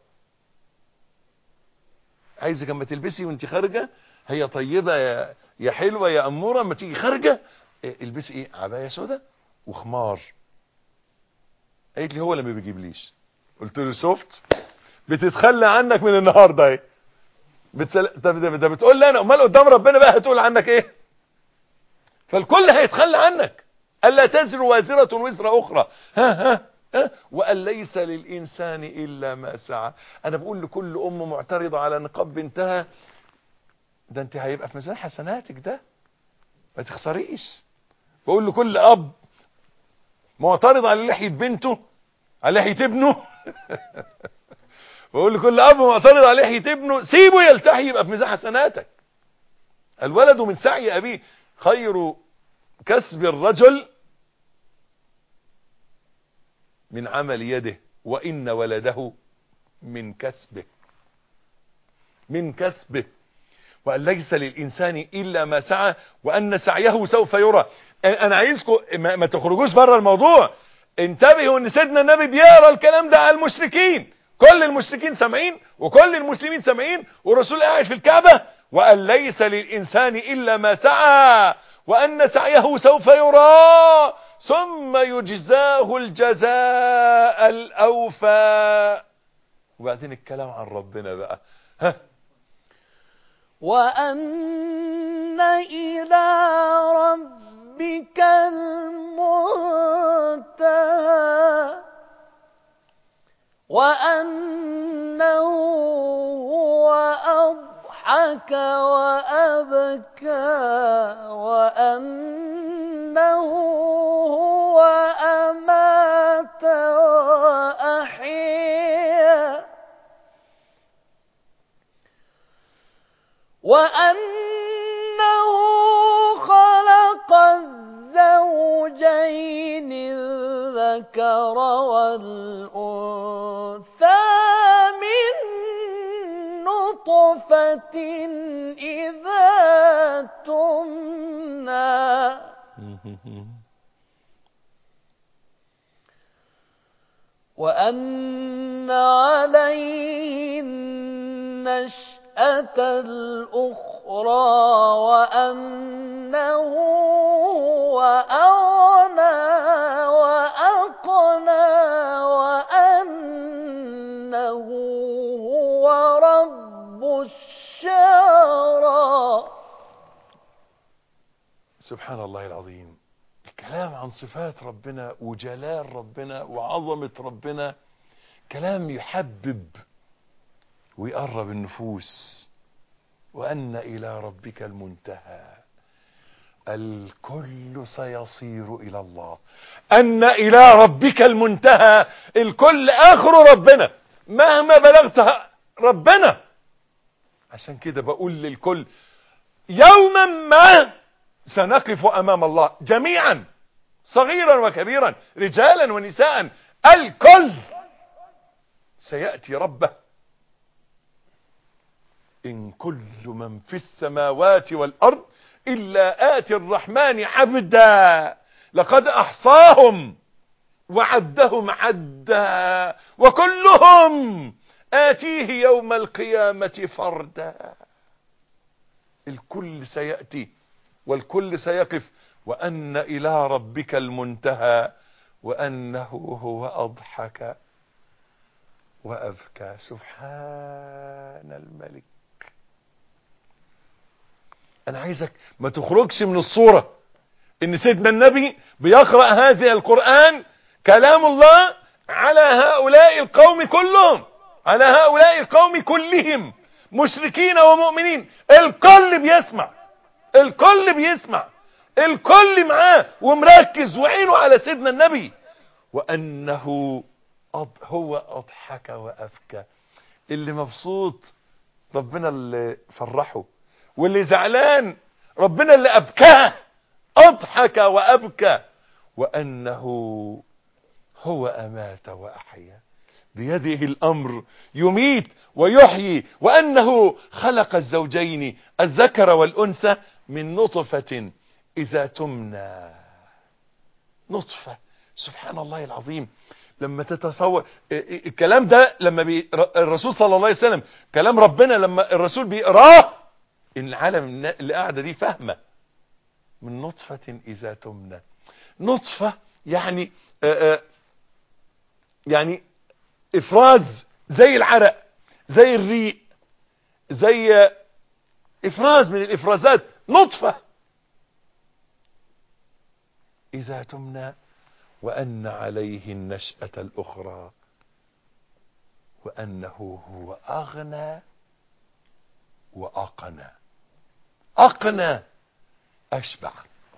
عايزك اما تلبسي وانت خارجه، هي طيبه يا يا حلوه يا اموره، اما تيجي خارجه البسي ايه؟ عبايه سودا وخمار. قالت لي هو اللي ما بيجيبليش. قلت له شفت، بتتخلى عنك من النهارده اهي. بتسل... طب ده, ده بتقول لي انا، امال قدام ربنا بقى هتقول عنك ايه؟ فالكل هيتخلى عنك. الا تزر وازره وزر اخرى، ها ها ها وان ليس للانسان الا ما سعى. انا بقول لكل ام معترضه على نقاب بنتها، ده انت هيبقى في ميزان حسناتك، ده ما تخسريش. بقول لكل اب معترض على لحيه بنته، على لحيه ابنه بقول لكل اب معترض على لحيه ابنه، سيبه يلتحي يبقى في ميزان حسناتك. الولد من سعي ابيه، خير كسب الرجل من عمل يده، وان ولده من كسبه، من كسبه. وأن ليس للإنسان إلا ما سعى وأن سعيه سوف يرى. أنا عايزكم ما, ما تخرجوش بره الموضوع. انتبهوا أن سيدنا النبي بيقرا الكلام ده على المشركين، كل المشركين سامعين وكل المسلمين سامعين، والرسول قاعد في الكعبة. وأن ليس للإنسان إلا ما سعى وأن سعيه سوف يرى ثم يجزاه الجزاء الأوفى. وبعدين الكلام عن ربنا بقى، ها. وأن إلى ربك المنتهى وأنه هو أضحك وأبكى وأنه هو أمات وأحيا وأنه خلق الزوجين الذكر والأنثى من نطفة إذا تمنى وأن عليه النشأة الأخرى وأنه هو أغنى وأقنى وأنه هو رب الشعرى. سبحان الله العظيم. الكلام عن صفات ربنا وجلال ربنا وعظمة ربنا كلام يحبب ويقرب النفوس. وأن إلى ربك المنتهى، الكل سيصير إلى الله. أن إلى ربك المنتهى، الكل آخر ربنا، مهما بلغت ربنا. عشان كده بقول للكل يوما ما سنقف أمام الله جميعا، صغيرا وكبيرا، رجالا ونساء، الكل سيأتي ربه. إن كل من في السماوات والأرض إلا آتي الرحمن عبدا لقد أحصاهم وعدهم عدا وكلهم آتيه يوم القيامة فردا. الكل سيأتي والكل سيقف. وأن إلى ربك المنتهى وأنه هو أضحك وأبكى. سبحان الملك. أنا عايزك ما تخرجش من الصورة إن سيدنا النبي بيقرأ هذا القرآن كلام الله على هؤلاء القوم كلهم، على هؤلاء القوم كلهم، مشركين ومؤمنين. الكل بيسمع، الكل بيسمع، الكل معاه ومركز وعينه على سيدنا النبي. وأنه هو أضحك وأبكى. اللي مبسوط ربنا اللي فرحه، واللي زعلان ربنا اللي أبكاه. أضحك وأبكى. وأنه هو أمات وأحيا بيده الأمر يميت ويحيي، وأنه خلق الزوجين الذكر والأنثى من نطفة إذا تمنى. نطفة، سبحان الله العظيم. لما تتصور الكلام ده، لما بي الرسول صلى الله عليه وسلم كلام ربنا لما الرسول بيقراه، إن العالم اللي قاعدة دي فاهمة. من نطفة إذا تمنى. نطفة يعني آآ آآ يعني افراز زي العرق، زي الريق، زي افراز من الافرازات. نطفة اذا تمنى، وان عليه النشأة الاخرى، وانه هو اغنى واقنى. اقنى، اشبع.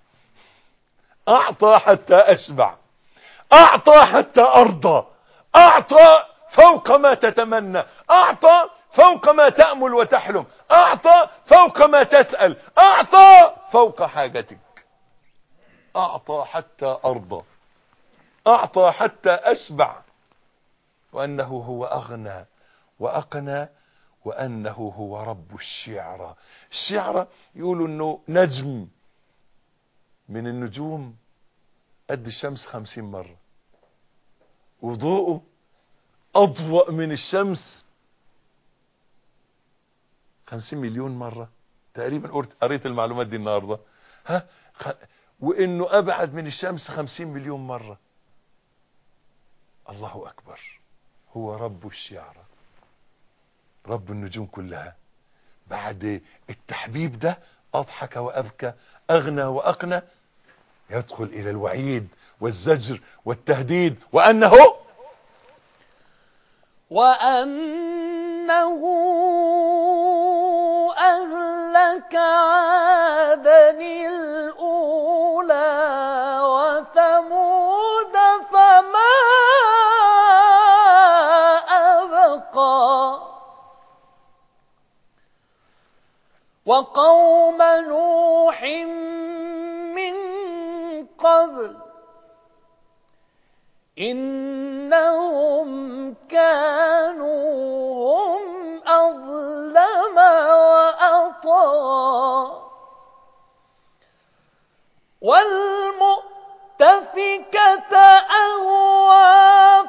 اعطى حتى اشبع، اعطى حتى ارضى، اعطى فوق ما تتمنى، اعطى فوق ما تأمل وتحلم، اعطى فوق ما تسأل، اعطى فوق حاجتك. اعطى حتى ارضى، اعطى حتى اشبع، وانه هو اغنى واقنى، وانه هو رب الشعرى. الشعرى يقولوا انه نجم من النجوم قد الشمس خمسين مرة، وضوءه اضوأ من الشمس خمسين مليون مرة تقريبا. قريت المعلومات دي النهاردة. ها خ... وانه ابعد من الشمس خمسين مليون مرة. الله اكبر. هو رب الشعرى، رب النجوم كلها. بعد التحبيب ده، اضحك وابكى، اغنى واقنى، يدخل الى الوعيد والزجر والتهديد، وانه وأنه أهلك عادا الأولى وثمود فما أبقى وقوم نوح من قبل إنهم كانوا هم أظلم وأطغى والمؤتفكة أهوى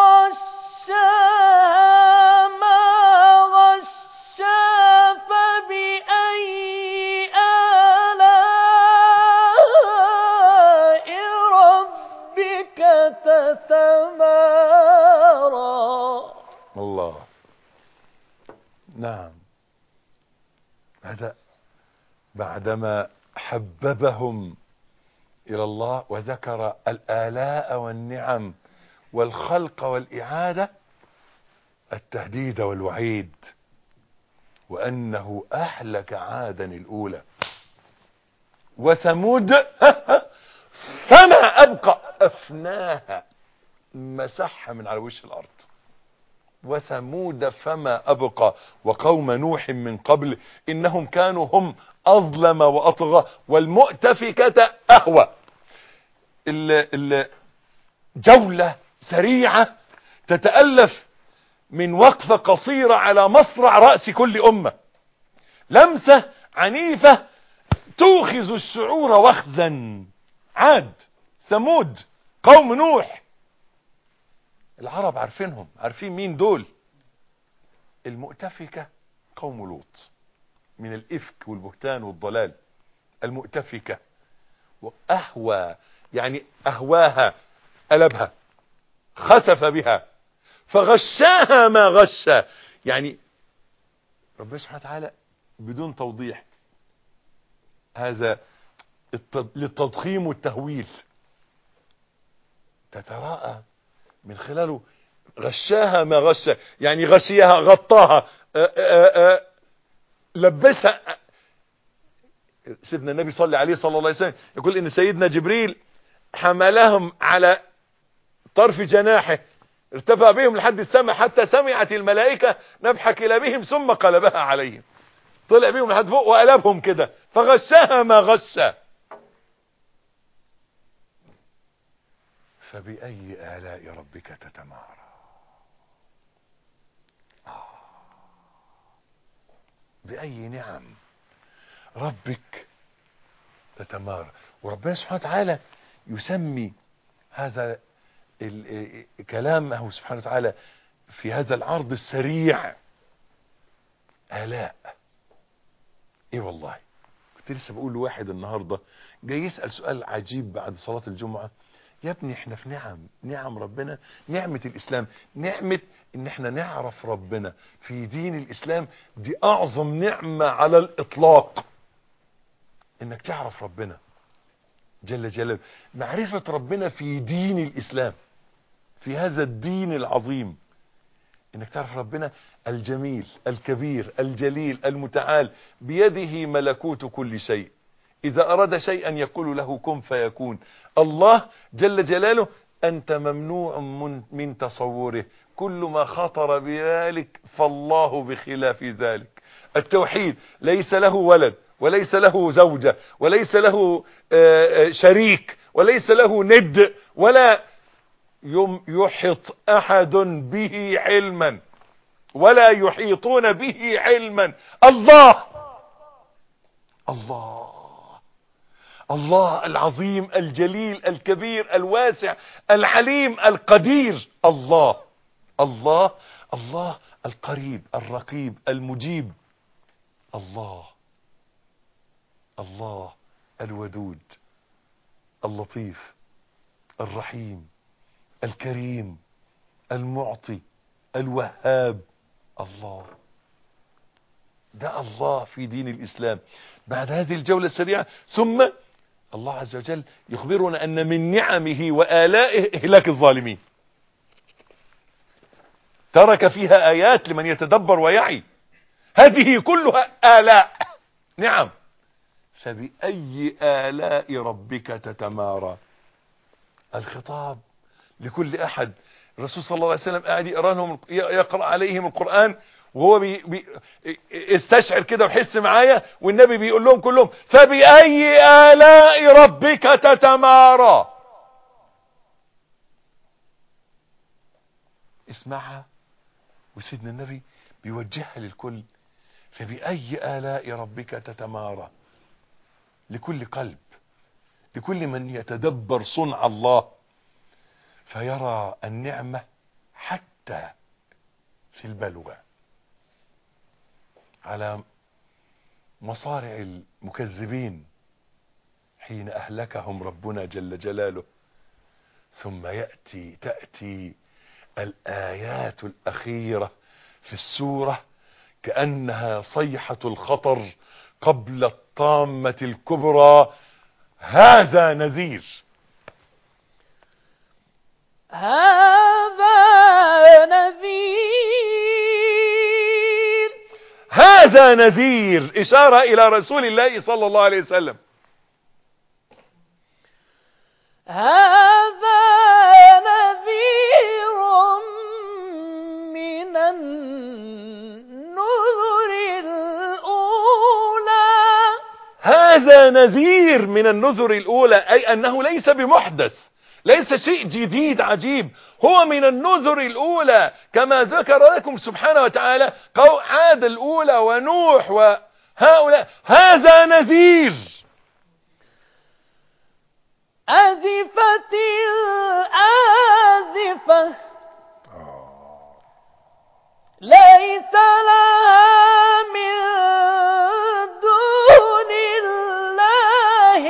فغشاها ما غشا فبأي آلاء ربك تتمارى. الله. نعم. هذا بعدما حببهم إلى الله وذكر الآلاء والنعم والخلق والإعادة، التهديد والوعيد، وأنه أهلك عادا الأولى وثمود فما أبقى، أفناها، مسحها من على وش الأرض. وثمود فما أبقى وقوم نوح من قبل إنهم كانوا هم أظلم وأطغى والمؤتفكة أهوى. الجولة سريعة تتألف من وقفة قصيرة على مصرع رأس كل أمة، لمسة عنيفة توخز الشعور وخزا. عاد، ثمود، قوم نوح، العرب عارفينهم، عارفين مين دول. المؤتفكة قوم لوط، من الإفك والبهتان والضلال. المؤتفكة. وأهوى يعني أهواها، قلبها، خسف بها، فغشاها ما غشا. يعني ربنا سبحانه وتعالى بدون توضيح، هذا للتضخيم والتهويل، تتراءى من خلاله. غشاها ما غشا يعني غشيها، غطاها، آآ آآ لبسها. سيدنا النبي صلى عليه صلى الله عليه وسلم يقول ان سيدنا جبريل حملهم على طرف جناحه، ارتفع بهم لحد السماء حتى سمعت الملائكة نبح كلابهم ثم قلبها عليهم. طلع بهم لحد فوق وقلبهم كده، فغشاها ما غشا. فبأي آلاء ربك تتمارى. آه. بأي نعم ربك تتمارى. وربنا سبحانه وتعالى يسمي هذا كلامه سبحانه وتعالى في هذا العرض السريع آلاء. ايه والله، كنت لسه بقول لواحد النهارده جاي يسأل سؤال عجيب بعد صلاة الجمعة: يا ابني احنا في نعم، نعم ربنا، نعمة الاسلام، نعمة ان احنا نعرف ربنا في دين الاسلام، دي اعظم نعمة على الاطلاق، انك تعرف ربنا جل جلاله. معرفة ربنا في دين الاسلام، في هذا الدين العظيم، انك تعرف ربنا الجميل الكبير الجليل المتعال، بيده ملكوت كل شيء، اذا اراد شيئا يقول له كن فيكون. الله جل جلاله انت ممنوع من, من تصوره، كل ما خطر بذلك فالله بخلاف ذلك. التوحيد ليس له ولد وليس له زوجة وليس له شريك وليس له ند، ولا يحيط احد به علما ولا يحيطون به علما. الله الله الله العظيم الجليل الكبير الواسع العليم القدير. الله الله الله القريب الرقيب المجيب. الله الله الودود اللطيف الرحيم الكريم المعطي الوهاب. الله ده الله في دين الإسلام. بعد هذه الجولة السريعة ثم الله عز وجل يخبرنا أن من نعمه وآلائه إهلاك الظالمين، ترك فيها آيات لمن يتدبر ويعي. هذه كلها آلاء نعم. فبأي آلاء ربك تتمارى. الخطاب لكل أحد. الرسول صلى الله عليه وسلم قاعد يقرأ لهم، يقرأ عليهم القرآن وهو بي بي استشعر كده وحس معايا، والنبي بيقول لهم كلهم فبأي آلاء ربك تتمارى. اسمعها، وسيدنا النبي بيوجهها للكل. فبأي آلاء ربك تتمارى، لكل قلب، لكل من يتدبر صنع الله فيرى النعمة حتى في البلوى. على مصارع المكذبين حين أهلكهم ربنا جل جلاله، ثم يأتي تأتي الآيات الأخيرة في السورة كأنها صيحة الخطر قبل الطامة الكبرى. هذا نذير، هذا نذير، هذا نذير، إشارة إلى رسول الله صلى الله عليه وسلم. هذا نذير من النذر الأولى. هذا نذير من النذر الأولى، أي أنه ليس بمحدث، ليس شيء جديد عجيب، هو من النذر الأولى، كما ذكر لكم سبحانه وتعالى عاد الأولى ونوح وهؤلاء. هذا نذير. أزفت الآزفة ليس لها من دون الله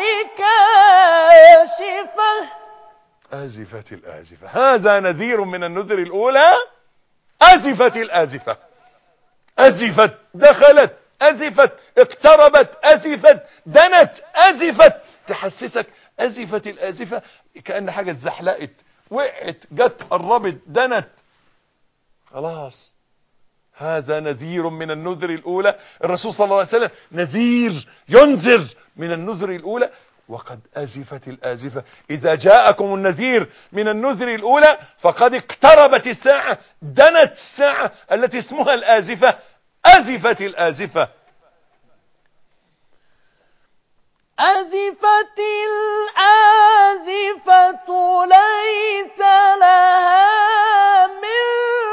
كاشفة. آزفت الآزفة، هذا نذير من النذر الأولى. أزفت الآزفة، أزفت، دخلت، أزفت، اقتربت، أزفت، دنت، أزفت، تحسسك أزفت الآزفة كأن حاجة اتزحلقت، وقعت، جت، قربت، دنت، خلاص. هذا نذير من النذر الأولى. الرسول صلى الله عليه وسلم نذير ينذر من النذر الأولى. وقد أزفت الآزفة، إذا جاءكم النذير من النذر الأولى فقد اقتربت الساعة، دنت الساعة التي اسمها الآزفة. أزفت الآزفة. أزفت الآزفة ليس لها من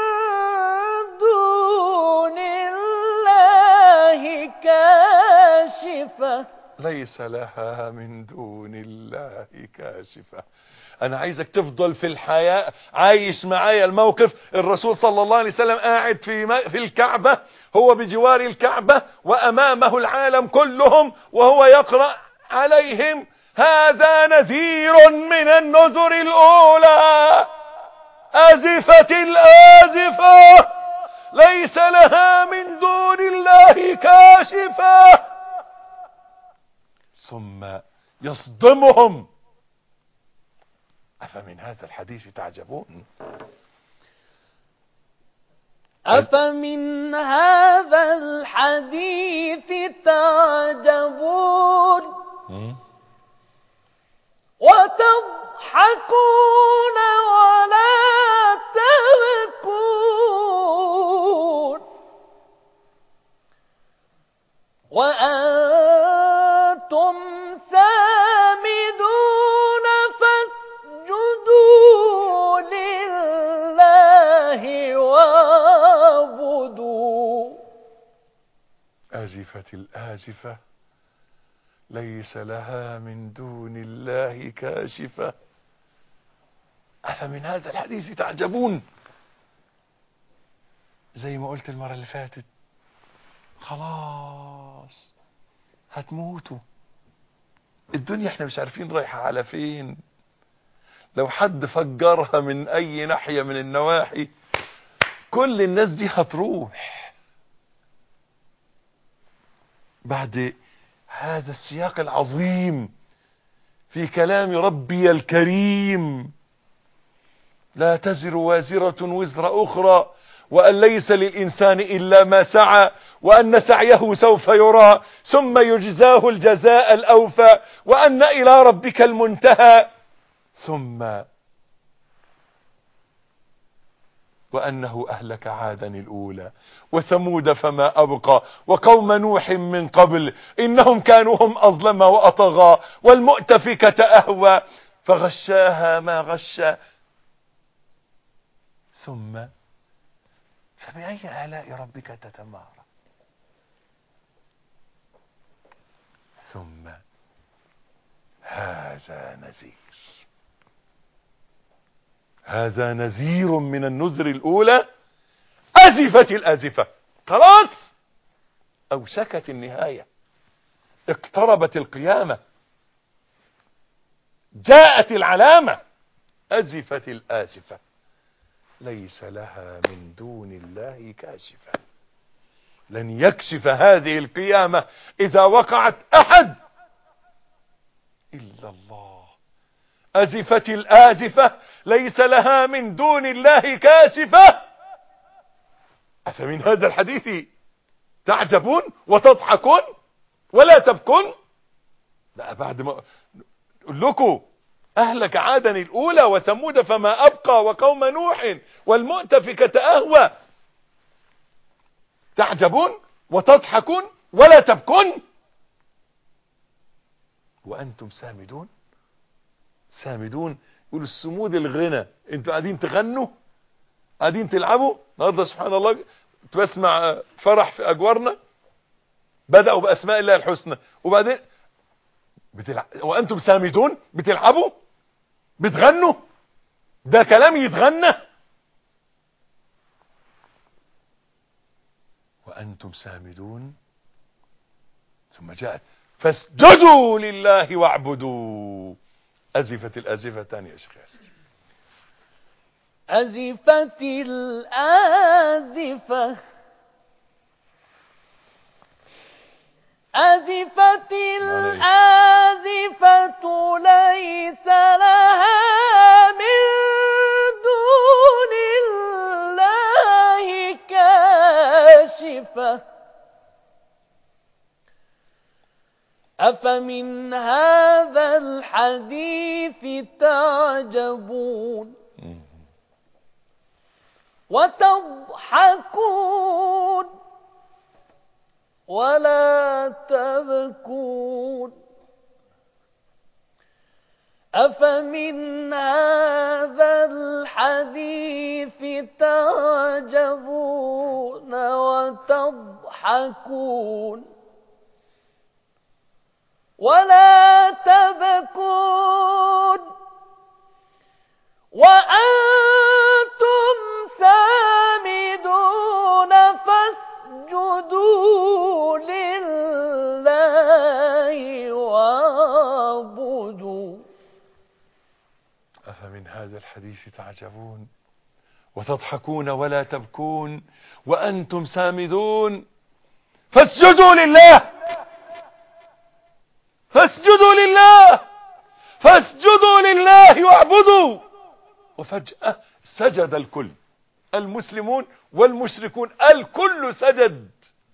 دون الله كاشفة ليس لها من دون الله كاشفة. انا عايزك تفضل في الحياة عايش معايا الموقف. الرسول صلى الله عليه وسلم قاعد في في الكعبة، هو بجوار الكعبة وامامه العالم كلهم، وهو يقرأ عليهم: هذا نذير من النذر الاولى، ازفت الازفة ليس لها من دون الله كاشفة. ثم يصدمهم: أفمن هذا الحديث تعجبون؟ أفمن هذا الحديث تعجبون وتضحكون ولا تبكون وأنتم سامدون فاسجدوا لله واعبدوا. آزفت الآزفة ليس لها من دون الله كاشفة. أفمن هذا الحديث تعجبون؟ زي ما قلت المرة اللي فاتت، خلاص هتموتوا. الدنيا احنا مش عارفين رايحة على فين. لو حد فجرها من اي ناحية من النواحي كل الناس دي هتروح. بعد هذا السياق العظيم في كلام ربي الكريم: لا تزر وازرة وزر أخرى، وأن ليس للإنسان إلا ما سعى، وأن سعيه سوف يرى ثم يجزاه الجزاء الأوفى، وأن إلى ربك المنتهى، ثم وأنه أهلك عادا الأولى وثمود فما أبقى وقوم نوح من قبل إنهم كانوا هم أظلم وأطغى والمؤتفكة أهوى فغشاها ما غشى ثم فبأي آلاء ربك تتمارى ثم هذا نذير هذا نذير من النذر الأولى. أزفت الآزفة، خلاص أوشكت النهاية، اقتربت القيامة، جاءت العلامة. أزفت الآزفة ليس لها من دون الله كاشفة. لن يكشف هذه القيامة إذا وقعت أحد إلا الله. أزفت الآزفة ليس لها من دون الله كاشفة. أفمن هذا الحديث تعجبون وتضحكون ولا تبكون؟ لا، بعد ما أقول لكم أهلك عادا الأولى وثمود فما أبقى وقوم نوح والمؤتفكة أهوى، تعجبون وتضحكون ولا تبكون وأنتم سامدون. سامدون يقول السمود الغنى. انتوا قاعدين تغنوا، قاعدين تلعبوا. النهارده سبحان الله بسمع فرح في اجوارنا بدأوا باسماء الله الحسنى، وبعدين بتلع... وانتم سامدون، بتلعبوا بتغنوا. ده كلام يتغنى؟ وانتم سامدون ثم جاءت فاسجدوا لله واعبدوا. أزفت الآزفة تاني يا شيخ ياسر. أزفت الآزفة أزفت الآزفة ليس لها من دون الله كاشفة. أفمن هذا الحديث تعجبون وتضحكون ولا تبكون أفمن هذا الحديث تعجبون وتضحكون ولا تبكون وأنتم سامدون فاسجدوا لله واعبدوا. أفمن هذا الحديث تعجبون وتضحكون ولا تبكون وأنتم سامدون فاسجدوا لله فاسجدوا لله فاسجدوا لله واعبدوا. وفجأة سجد الكل، المسلمون والمشركون الكل سجد.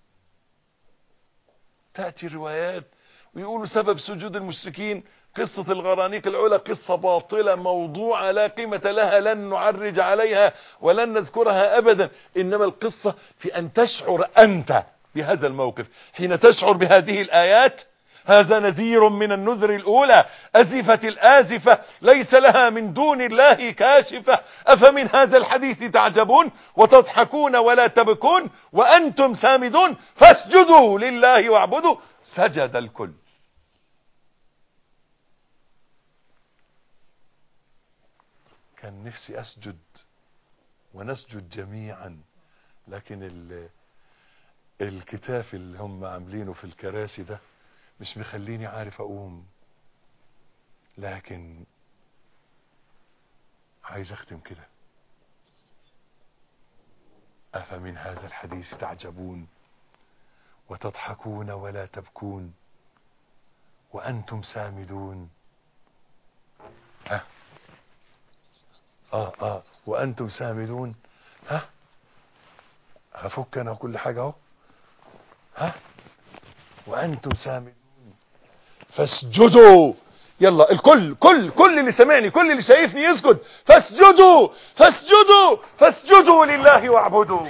تأتي الروايات ويقولوا سبب سجود المشركين قصة الغرانيق العلا قصة باطلة موضوعة لا قيمة لها، لن نعرج عليها ولن نذكرها أبدا، إنما القصة في أن تشعر أنت بهذا الموقف حين تشعر بهذه الآيات. هذا نذير من النذر الأولى، أزفت الآزفة ليس لها من دون الله كاشفة. أفمن هذا الحديث تعجبون وتضحكون ولا تبكون وأنتم سامدون فاسجدوا لله واعبدوا. سجد الكل. كان نفسي أسجد ونسجد جميعا، لكن ال الكتاف اللي هم عاملينه في الكراسي ده مش مخليني عارف أقوم، لكن عايز أختم كده. أفمن هذا الحديث تعجبون وتضحكون ولا تبكون وأنتم سامدون. ها آه آه وأنتم سامدون. ها هفك أنا كل حاجة أهو. ها وأنتم سامدون فاسجدوا. يلا الكل، كل كل اللي سمعني، كل اللي شايفني يسجد. فاسجدوا فاسجدوا فاسجدوا لله واعبدوا.